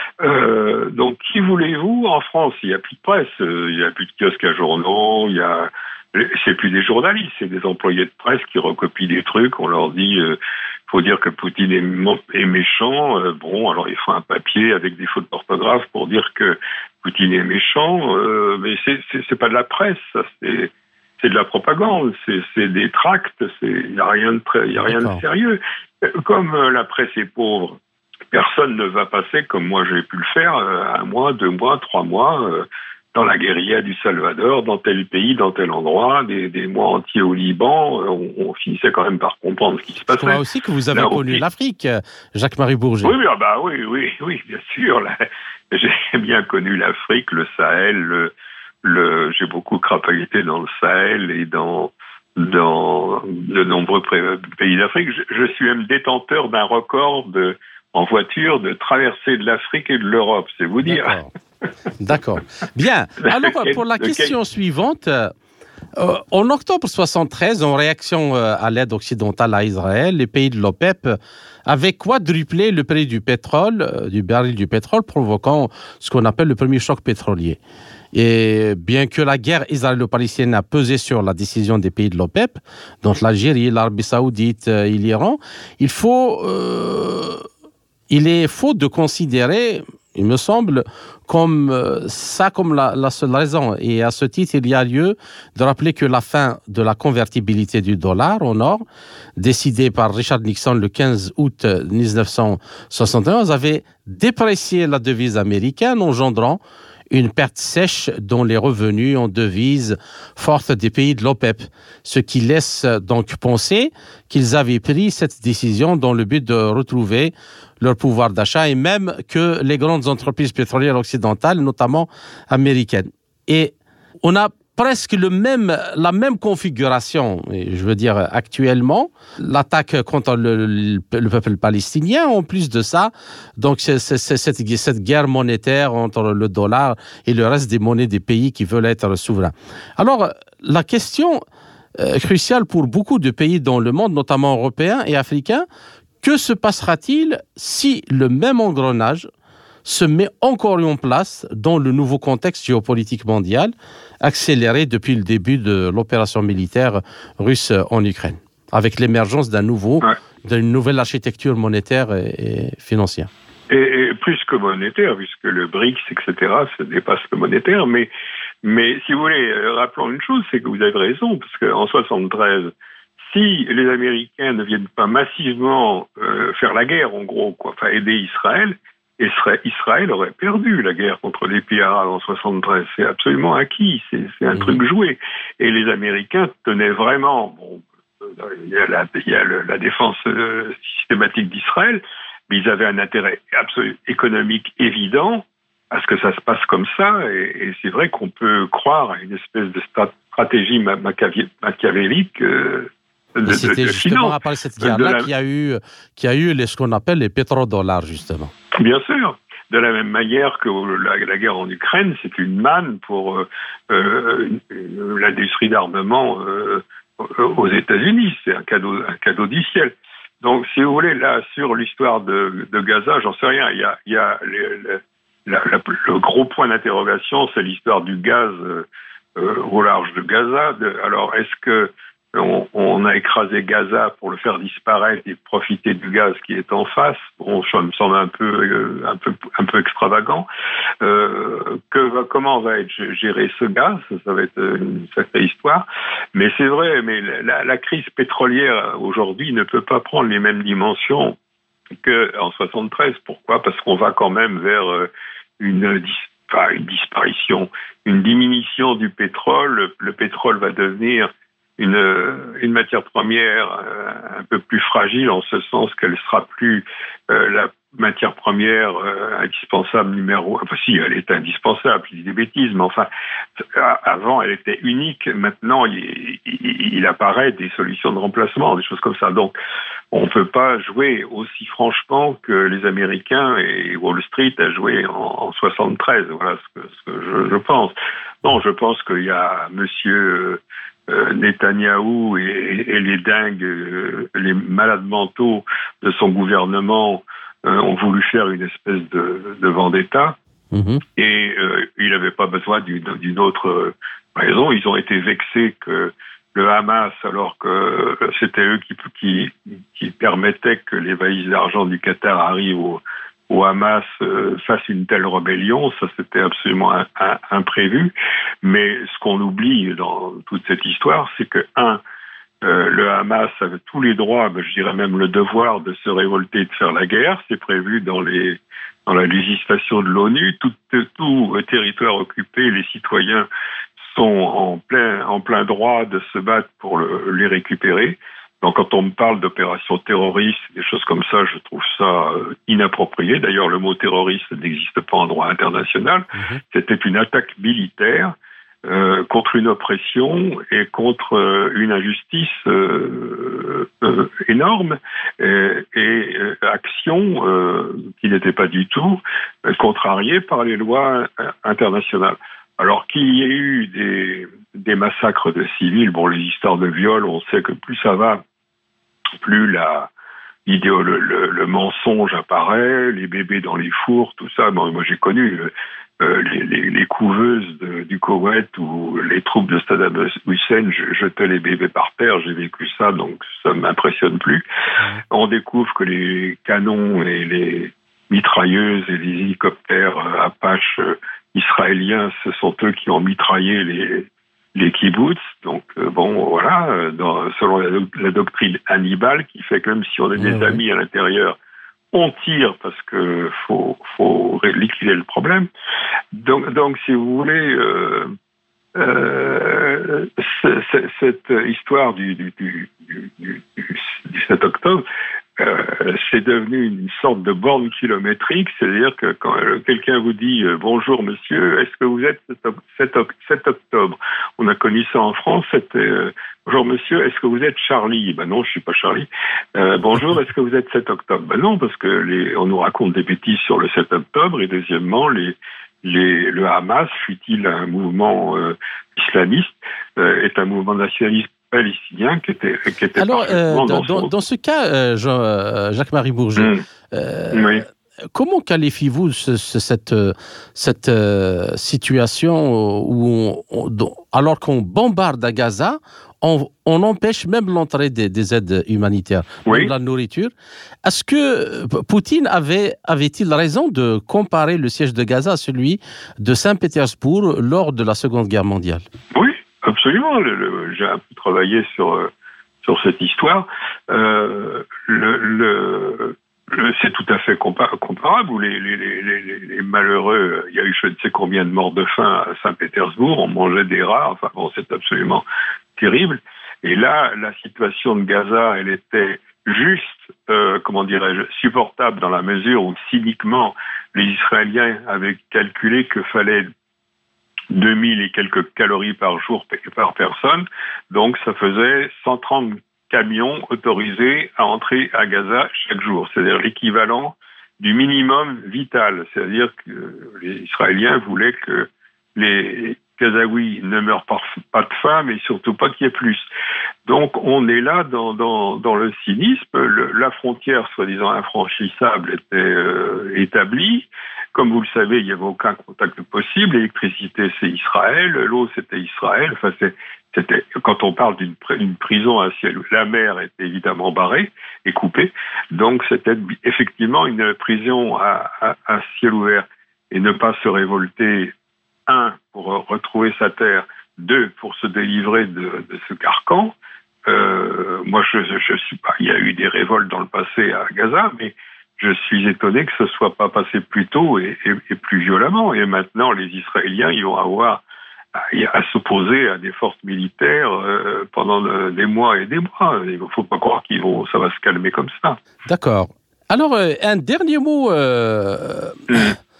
Euh, donc qui voulez-vous? En France, il n'y a plus de presse, il n'y a plus de kiosques à journaux, il y a, c'est plus des journalistes, c'est des employés de presse qui recopient des trucs. On leur dit, euh, faut dire que Poutine est, est méchant. Euh, bon, alors il faut un papier avec des fautes d'orthographe pour dire que Poutine est méchant, euh, mais c'est, c'est, c'est pas de la presse, ça, c'est c'est de la propagande, c'est, c'est des tracts, il n'y a rien de très, y a rien de sérieux. Comme euh, la presse est pauvre, personne ne va passer, comme moi j'ai pu le faire, euh, un mois, deux mois, trois mois, euh, dans la guérilla du Salvador, dans tel pays, dans tel endroit, des, des mois entiers au Liban, euh, on, on finissait quand même par comprendre ce qui se passait. Je crois aussi que vous avez là, connu aussi l'Afrique, Jacques-Marie Bourget. Oui, ah bah, oui, oui, oui, bien sûr. Là, j'ai bien connu l'Afrique, le Sahel, le... Le, j'ai beaucoup crapahuté dans le Sahel et dans, dans de nombreux pays d'Afrique. Je, je suis même détenteur d'un record de, en voiture de traversée de l'Afrique et de l'Europe, c'est vous dire. D'accord. D'accord. Bien. Alors, pour la question quel... suivante, euh, en octobre soixante-treize, en réaction à l'aide occidentale à Israël, les pays de l'OPEP avaient quadruplé le prix du pétrole, du baril du pétrole, provoquant ce qu'on appelle le premier choc pétrolier. Et bien que la guerre israélo-palestinienne a pesé sur la décision des pays de l'OPEP, dont l'Algérie, l'Arabie Saoudite et l'Iran, il faut, euh, il est faux de considérer, il me semble, comme euh, ça comme la, la seule raison. Et à ce titre, il y a lieu de rappeler que la fin de la convertibilité du dollar en or, décidée par Richard Nixon le quinze août dix-neuf cent soixante et onze, avait déprécié la devise américaine, engendrant une perte sèche dans les revenus en devises fortes des pays de l'OPEP, ce qui laisse donc penser qu'ils avaient pris cette décision dans le but de retrouver leur pouvoir d'achat et même que les grandes entreprises pétrolières occidentales, notamment américaines. Et on a presque le même, la même configuration, je veux dire actuellement, l'attaque contre le, le, le peuple palestinien, en plus de ça, donc c'est, c'est, c'est cette, cette guerre monétaire entre le dollar et le reste des monnaies des pays qui veulent être souverains. Alors, la question euh, cruciale pour beaucoup de pays dans le monde, notamment européens et africains, que se passera-t-il si le même engrenage se met encore en place dans le nouveau contexte géopolitique mondial, accéléré depuis le début de l'opération militaire russe en Ukraine, avec l'émergence d'un nouveau, ouais. d'une nouvelle architecture monétaire et, et financière. Et, et plus que monétaire, puisque le B R I C S, et cetera, ça dépasse le monétaire, mais, mais si vous voulez, rappelons une chose, c'est que vous avez raison, parce qu'en soixante-treize, si les Américains ne viennent pas massivement euh, faire la guerre, en gros, quoi, enfin aider Israël, Israël aurait perdu la guerre contre les pays arabes en soixante-treize. C'est absolument acquis, c'est, c'est un mmh. truc joué. Et les Américains tenaient vraiment, bon, il y a la, il y a le, la défense euh, systématique d'Israël, mais ils avaient un intérêt absolu, économique évident à ce que ça se passe comme ça. Et, et c'est vrai qu'on peut croire à une espèce de stratégie machiavélique. Euh, de, c'était de, de justement finance, après cette guerre-là la... qu'il y a eu, qu'il y a eu les, ce qu'on appelle les pétrodollars, justement. Bien sûr. De la même manière que la, la guerre en Ukraine, c'est une manne pour euh, euh, l'industrie d'armement euh, aux États-Unis. C'est un cadeau, un cadeau du ciel. Donc, si vous voulez, là, sur l'histoire de, de Gaza, j'en sais rien. Il y a, il y a les, les, la, la, le gros point d'interrogation, c'est l'histoire du gaz euh, au large de Gaza. De, alors, est-ce que On, on a écrasé Gaza pour le faire disparaître et profiter du gaz qui est en face. Bon, ça me semble un peu, euh, un peu, un peu extravagant. Euh, que, comment va être géré ce gaz ? Ça va être une sacrée histoire. Mais c'est vrai, mais la, la crise pétrolière aujourd'hui ne peut pas prendre les mêmes dimensions qu'en soixante-treize. Pourquoi ? Parce qu'on va quand même vers une, enfin, une disparition, une diminution du pétrole. Le, le pétrole va devenir Une, une matière première euh, un peu plus fragile, en ce sens qu'elle ne sera plus euh, la matière première euh, indispensable numéro... Enfin, si, elle est indispensable, je dis des bêtises, mais enfin, avant, elle était unique. Maintenant, il, il, il apparaît des solutions de remplacement, des choses comme ça. Donc, on ne peut pas jouer aussi franchement que les Américains et Wall Street a joué en, en soixante-treize. Voilà ce que, ce que je, je pense. Non, je pense qu'il y a monsieur... Euh, Netanyahou et, et les dingues, euh, les malades mentaux de son gouvernement euh, ont voulu faire une espèce de, de vendetta. Mmh. Et euh, il n'avait pas besoin d'une, d'une autre raison. Ils ont été vexés que le Hamas, alors que c'était eux qui, qui, qui permettaient que les valises d'argent du Qatar arrivent au au Hamas euh, fasse une telle rébellion, ça c'était absolument un, un, imprévu. Mais ce qu'on oublie dans toute cette histoire, c'est que, un, euh, le Hamas avait tous les droits, ben, je dirais même le devoir de se révolter et de faire la guerre. C'est prévu dans, les, dans la législation de l'ONU. Tout, tout territoire occupé, les citoyens sont en plein, en plein droit de se battre pour le, les récupérer. Donc, quand on me parle d'opérations terroristes, des choses comme ça, je trouve ça inapproprié. D'ailleurs, le mot terroriste n'existe pas en droit international. Mmh. C'était une attaque militaire euh, contre une oppression et contre euh, une injustice euh, euh, énorme et, et euh, action euh, qui n'était pas du tout euh, contrariée par les lois internationales. Alors qu'il y ait eu des, des massacres de civils, bon, les histoires de viol, on sait que plus ça va, plus la, l'idéo, le, le, le mensonge apparaît, les bébés dans les fours, tout ça. Bon, moi, j'ai connu euh, les, les, les couveuses de, du Koweït où les troupes de Saddam Hussein jetaient les bébés par terre. J'ai vécu ça, donc ça ne m'impressionne plus. On découvre que les canons et les mitrailleuses et les hélicoptères euh, Apache euh, israéliens, ce sont eux qui ont mitraillé les les kibbutz, donc euh, bon, voilà, dans, selon la, la doctrine Hannibal, qui fait que même si on a des ouais, amis ouais. à l'intérieur, on tire parce que faut, faut liquider le problème. Donc, donc si vous voulez, euh, euh, c'est, c'est, cette histoire du, du, du, du, du, du sept octobre, euh, c'est devenu une sorte de borne kilométrique, c'est-à-dire que quand quelqu'un vous dit euh, « Bonjour monsieur, est-ce que vous êtes sept octobre ?» On a connu ça en France, c'était euh, « Bonjour monsieur, est-ce que vous êtes Charlie ?» Ben non, je suis pas Charlie. Euh, « Bonjour, est-ce que vous êtes sept octobre ?» Ben non, parce que les, on nous raconte des bêtises sur le sept octobre, et deuxièmement, les, les, le Hamas, fut-il un mouvement euh, islamiste, euh, est un mouvement nationaliste palestinien qui était, qui était Alors, euh, dans, dans, son... dans ce cas, euh, Jean, euh, Jacques-Marie Bourget, mmh. euh, oui. comment qualifiez-vous ce, ce, cette, cette euh, situation où, on, on, alors qu'on bombarde à Gaza, on, on empêche même l'entrée des, des aides humanitaires, oui. même la nourriture. Est-ce que Poutine avait, avait-il raison de comparer le siège de Gaza à celui de Saint-Pétersbourg lors de la Seconde Guerre mondiale ? Oui. Absolument, le, le, j'ai un peu travaillé sur sur cette histoire. Euh, le, le, le, c'est tout à fait compa- comparable. Où les, les, les, les, les malheureux, il y a eu je ne sais combien de morts de faim à Saint-Pétersbourg. On mangeait des rats. Enfin bon, c'est absolument terrible. Et là, la situation de Gaza, elle était juste, euh, comment dirais-je, supportable dans la mesure où cyniquement les Israéliens avaient calculé que fallait deux mille et quelques calories par jour par personne, donc ça faisait cent trente camions autorisés à entrer à Gaza chaque jour, c'est-à-dire l'équivalent du minimum vital, c'est-à-dire que les Israéliens voulaient que les Gazaouis ne meurent pas de faim, mais surtout pas qu'il y ait plus. Donc on est là dans, dans, dans le cynisme, le, la frontière soi-disant infranchissable était euh, établie. Comme vous le savez, il n'y avait aucun contact possible. L'électricité, c'est Israël. L'eau, c'était Israël. Enfin, c'est, c'était, quand on parle d'une une prison à ciel, la mer était évidemment barrée et coupée. Donc, c'était effectivement une prison à, à, à ciel ouvert. Et ne pas se révolter, un, pour retrouver sa terre, deux, pour se délivrer de, de ce carcan. Euh, moi, je, je suis pas. Il y a eu des révoltes dans le passé à Gaza, mais je suis étonné que ce soit pas passé plus tôt et, et, et plus violemment. Et maintenant, les Israéliens, ils vont avoir à, à s'opposer à des forces militaires euh, pendant de, des mois et des mois. Il ne faut pas croire qu'ils vont, ça va se calmer comme ça. D'accord. Alors, euh, un dernier mot, euh, mmh.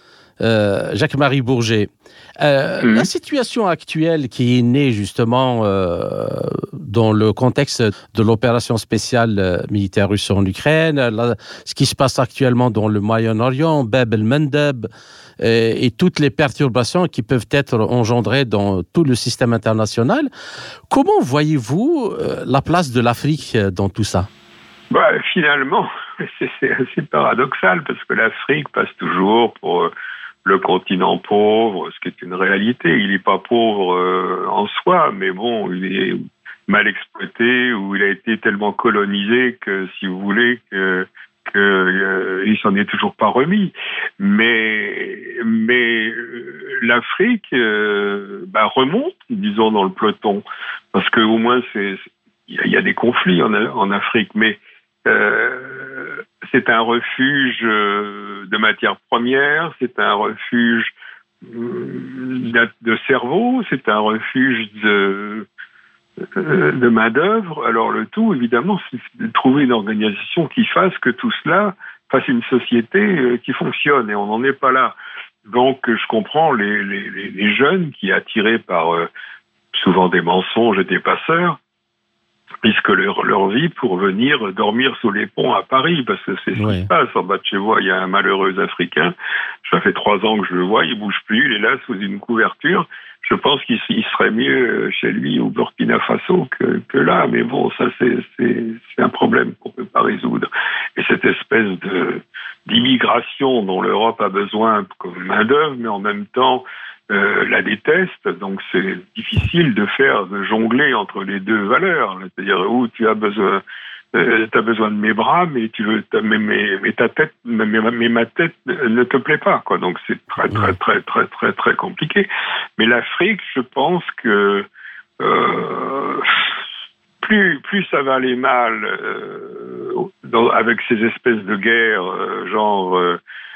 euh, Jacques-Marie Bourget. Euh, mmh. La situation actuelle qui est née justement euh, dans le contexte de l'opération spéciale euh, militaire russe en Ukraine, la, ce qui se passe actuellement dans le Moyen-Orient, Bab el-Mandeb, et, et toutes les perturbations qui peuvent être engendrées dans tout le système international, comment voyez-vous euh, la place de l'Afrique dans tout ça ? Bah, finalement, c'est, c'est assez paradoxal parce que l'Afrique passe toujours pour... Euh, le continent pauvre, ce qui est une réalité. Il n'est pas pauvre euh, en soi, mais bon, il est mal exploité ou il a été tellement colonisé que, si vous voulez, que, que euh, il s'en est toujours pas remis. Mais, mais euh, l'Afrique euh, bah, remonte, disons, dans le peloton, parce que au moins c'est, il y, y a des conflits en, en Afrique, mais euh, c'est un refuge de matières premières, c'est un refuge de cerveau, c'est un refuge de, de main-d'œuvre. Alors le tout, évidemment, c'est de trouver une organisation qui fasse que tout cela fasse une société qui fonctionne, et on n'en est pas là. Donc je comprends les, les, les jeunes qui, attirés par euh, souvent des mensonges et des passeurs, risquent leur, leur vie pour venir dormir sous les ponts à Paris, parce que c'est ce ouais. qui se passe. En bas de chez moi, il y a un malheureux Africain, ça fait trois ans que je le vois, il bouge plus, il est là sous une couverture. Je pense qu'il il serait mieux chez lui au Burkina Faso que, que là, mais bon, ça c'est, c'est, c'est un problème qu'on peut pas résoudre. Et cette espèce de, d'immigration dont l'Europe a besoin comme main-d'œuvre, mais en même temps Euh, la déteste, donc c'est difficile de faire, de jongler entre les deux valeurs. C'est-à-dire où tu as besoin, euh, t'as besoin de mes bras, mais tu veux, mais, mais, mais ta tête, mais, mais ma tête ne te plaît pas, quoi. Donc c'est très, très, très, très, très, très compliqué. Mais l'Afrique, je pense que euh, plus, plus ça va aller mal euh, dans, avec ces espèces de guerres, euh, genre euh,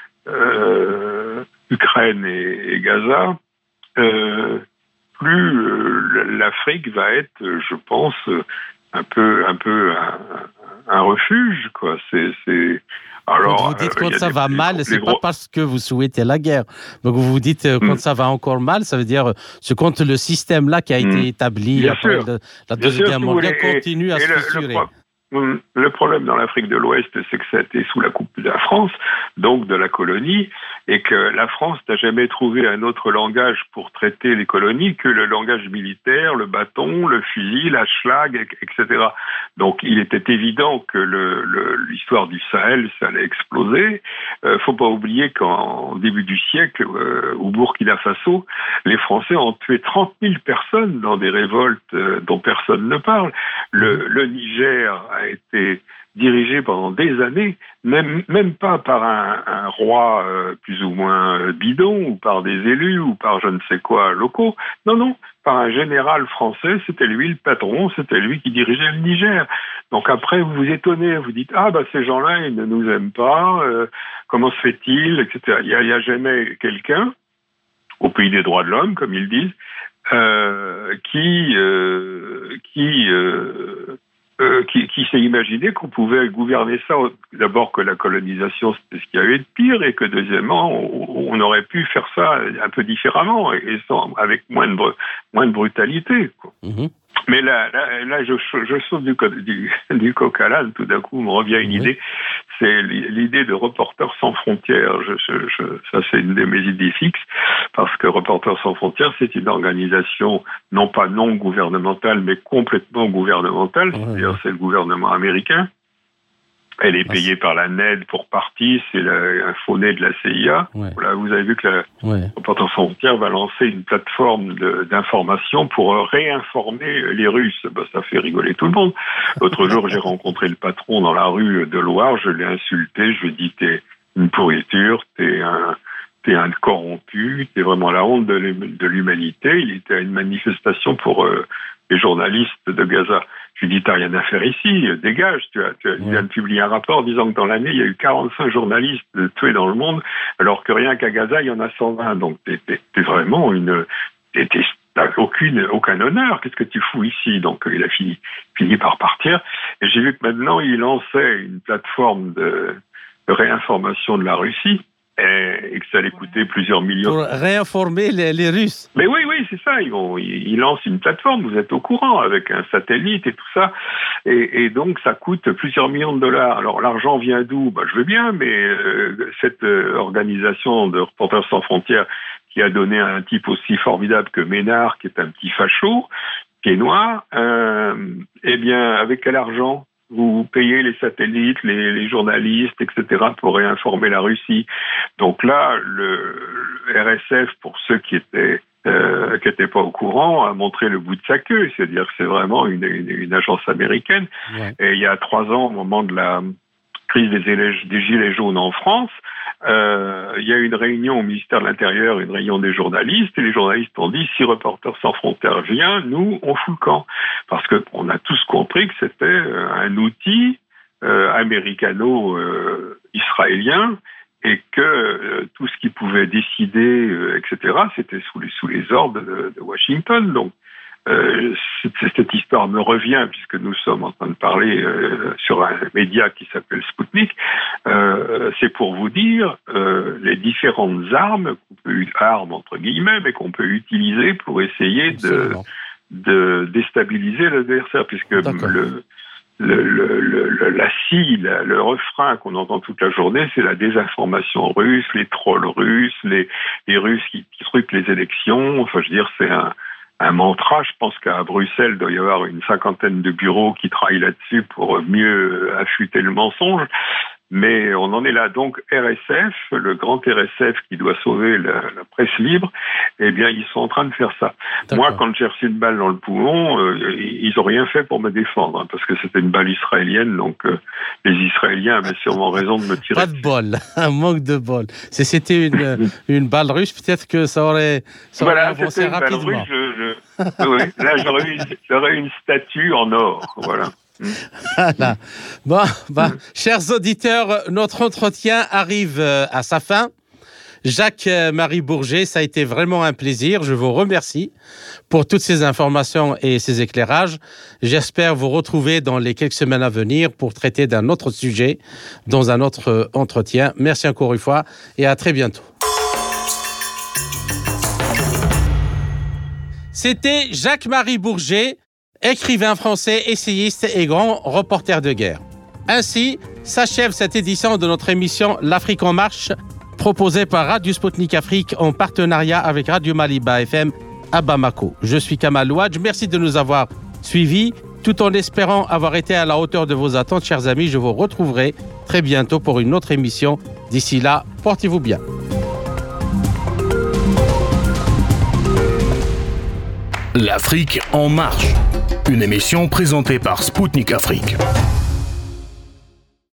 euh, Ukraine et, et Gaza, euh, plus euh, l'Afrique va être, je pense, un peu, un peu un, un refuge, quoi. C'est, c'est... Alors, quand vous dites euh, quand ça des, va les, mal, les c'est gros... pas parce que vous souhaitez la guerre. Donc vous vous dites euh, quand mm. ça va encore mal, ça veut dire ce quand le système là qui a mm. été établi Bien après sûr. le, la Deuxième Guerre mondiale continue et, à et se le, fissurer. Le, pro... le problème dans l'Afrique de l'Ouest, c'est que ça a été sous la coupe de la France, donc de la colonie, et que la France n'a jamais trouvé un autre langage pour traiter les colonies que le langage militaire, le bâton, le fusil, la schlag, et cetera. Donc il était évident que le, le, l'histoire du Sahel, ça allait exploser. Euh, faut pas oublier qu'en début du siècle, euh, au Burkina Faso, les Français ont tué trente mille personnes dans des révoltes euh, dont personne ne parle. Le, le Niger a été dirigé pendant des années, même, même pas par un, un roi euh, plus ou moins euh, bidon, ou par des élus, ou par je ne sais quoi locaux. Non, non, par un général français, c'était lui le patron, c'était lui qui dirigeait le Niger. Donc après, vous vous étonnez, vous dites « Ah, bah ces gens-là, ils ne nous aiment pas, euh, comment se fait-il ?» et cetera. Il n'y a, a jamais quelqu'un, au pays des droits de l'homme, comme ils disent, euh, qui... Euh, qui euh, Euh, qui, qui s'est imaginé qu'on pouvait gouverner ça. D'abord que la colonisation, c'était ce qu'il y avait de pire, et que deuxièmement, on, on aurait pu faire ça un peu différemment, et sans, avec moins de, moins de brutalité, quoi. Mmh. Mais là, là, là je, je saute du, du, du coq à l'âne, tout d'un coup, me revient une mmh. idée, c'est l'idée de Reporters sans frontières. Je, je, je, ça, c'est une de mes idées fixes, parce que Reporters sans frontières, c'est une organisation non pas non gouvernementale, mais complètement gouvernementale, mmh. c'est-à-dire c'est le gouvernement américain. Elle est payée par la N E D pour partie, c'est la, un faux-nez de la C I A. Ouais. Voilà, vous avez vu que la ouais. Reporters sans frontières va lancer une plateforme de, d'information pour réinformer les Russes. Ben, ça fait rigoler tout le monde. L'autre jour, j'ai rencontré le patron dans la rue de Loire, je l'ai insulté, je lui ai dit « t'es une pourriture, t'es un... t'es un corrompu, t'es vraiment la honte de, de l'humanité ». Il était à une manifestation pour euh, les journalistes de Gaza. Je lui dis, t'as rien à faire ici, dégage. Tu as, tu as, ouais. Il vient de publier un rapport disant que dans l'année, il y a eu quarante-cinq journalistes tués dans le monde, alors que rien qu'à Gaza, il y en a cent vingt. Donc, t'es, t'es, t'es vraiment une... T'es, t'es, t'as aucune, aucun honneur. Qu'est-ce que tu fous ici? Donc, il a fini, fini par partir. Et j'ai vu que maintenant, il lançait une plateforme de, de réinformation de la Russie, et que ça allait coûter plusieurs millions. Pour réinformer les, les Russes. Mais oui, oui, c'est ça. Ils, vont, ils, ils lancent une plateforme, vous êtes au courant, avec un satellite et tout ça. Et, et donc, ça coûte plusieurs millions de dollars. Alors, l'argent vient d'où? Bah, je veux bien, mais euh, cette euh, organisation de Reporters sans frontières qui a donné un type aussi formidable que Ménard, qui est un petit facho, qui est noir, euh, eh bien, avec quel argent vous payez les satellites, les, les journalistes, et cetera pour réinformer la Russie. Donc là, le, le R S F, pour ceux qui étaient euh, qui n'étaient pas au courant, a montré le bout de sa queue. C'est-à-dire que c'est vraiment une, une, une agence américaine. Ouais. Et il y a trois ans, au moment de la crise des, des gilets jaunes en France, euh, il y a eu une réunion au ministère de l'Intérieur, une réunion des journalistes, et les journalistes ont dit, si Reporters sans frontières vient, nous, on fout le camp. Parce qu'on a tous compris que c'était un outil euh, américano-israélien, et que euh, tout ce qui pouvait décider, euh, et cetera, c'était sous les, sous les ordres de, de Washington. Donc, Euh, cette histoire me revient, puisque nous sommes en train de parler euh, sur un média qui s'appelle Spoutnik. Euh, c'est pour vous dire euh, les différentes armes, qu'on peut, armes entre guillemets, mais qu'on peut utiliser pour essayer de, de déstabiliser l'adversaire, puisque le, le, le, le, la scie, la, le refrain qu'on entend toute la journée, c'est la désinformation russe, les trolls russes, les, les Russes qui, qui truquent les élections. Enfin, je veux dire, c'est un un mantra. Je pense qu'à Bruxelles, il doit y avoir une cinquantaine de bureaux qui travaillent là-dessus pour mieux affûter le mensonge. Mais on en est là. Donc, R S F, le grand R S F qui doit sauver la, la presse libre, eh bien, ils sont en train de faire ça. D'accord. Moi, quand j'ai reçu une balle dans le poumon, euh, ils n'ont rien fait pour me défendre, hein, parce que c'était une balle israélienne, donc euh, les Israéliens avaient sûrement raison de me tirer. Pas de bol, un manque de bol. Si c'était une, une balle russe, peut-être que ça aurait, ça aurait voilà, avancé rapidement. Russe, je, je... oui, là, j'aurais eu, j'aurais eu une statue en or, voilà. Voilà. Bon, bah, chers auditeurs, notre entretien arrive à sa fin. Jacques-Marie Bourget, ça a été vraiment un plaisir. Je vous remercie pour toutes ces informations et ces éclairages. J'espère vous retrouver dans les quelques semaines à venir pour traiter d'un autre sujet dans un autre entretien. Merci encore une fois et à très bientôt. C'était Jacques-Marie Bourget, écrivain français, essayiste et grand reporter de guerre. Ainsi s'achève cette édition de notre émission L'Afrique en marche, proposée par Radio Sputnik Afrique en partenariat avec Radio Maliba F M à Bamako. Je suis Kamal Ouadj, merci de nous avoir suivis. Tout en espérant avoir été à la hauteur de vos attentes, chers amis, je vous retrouverai très bientôt pour une autre émission. D'ici là, portez-vous bien. L'Afrique en marche, une émission présentée par Sputnik Afrique.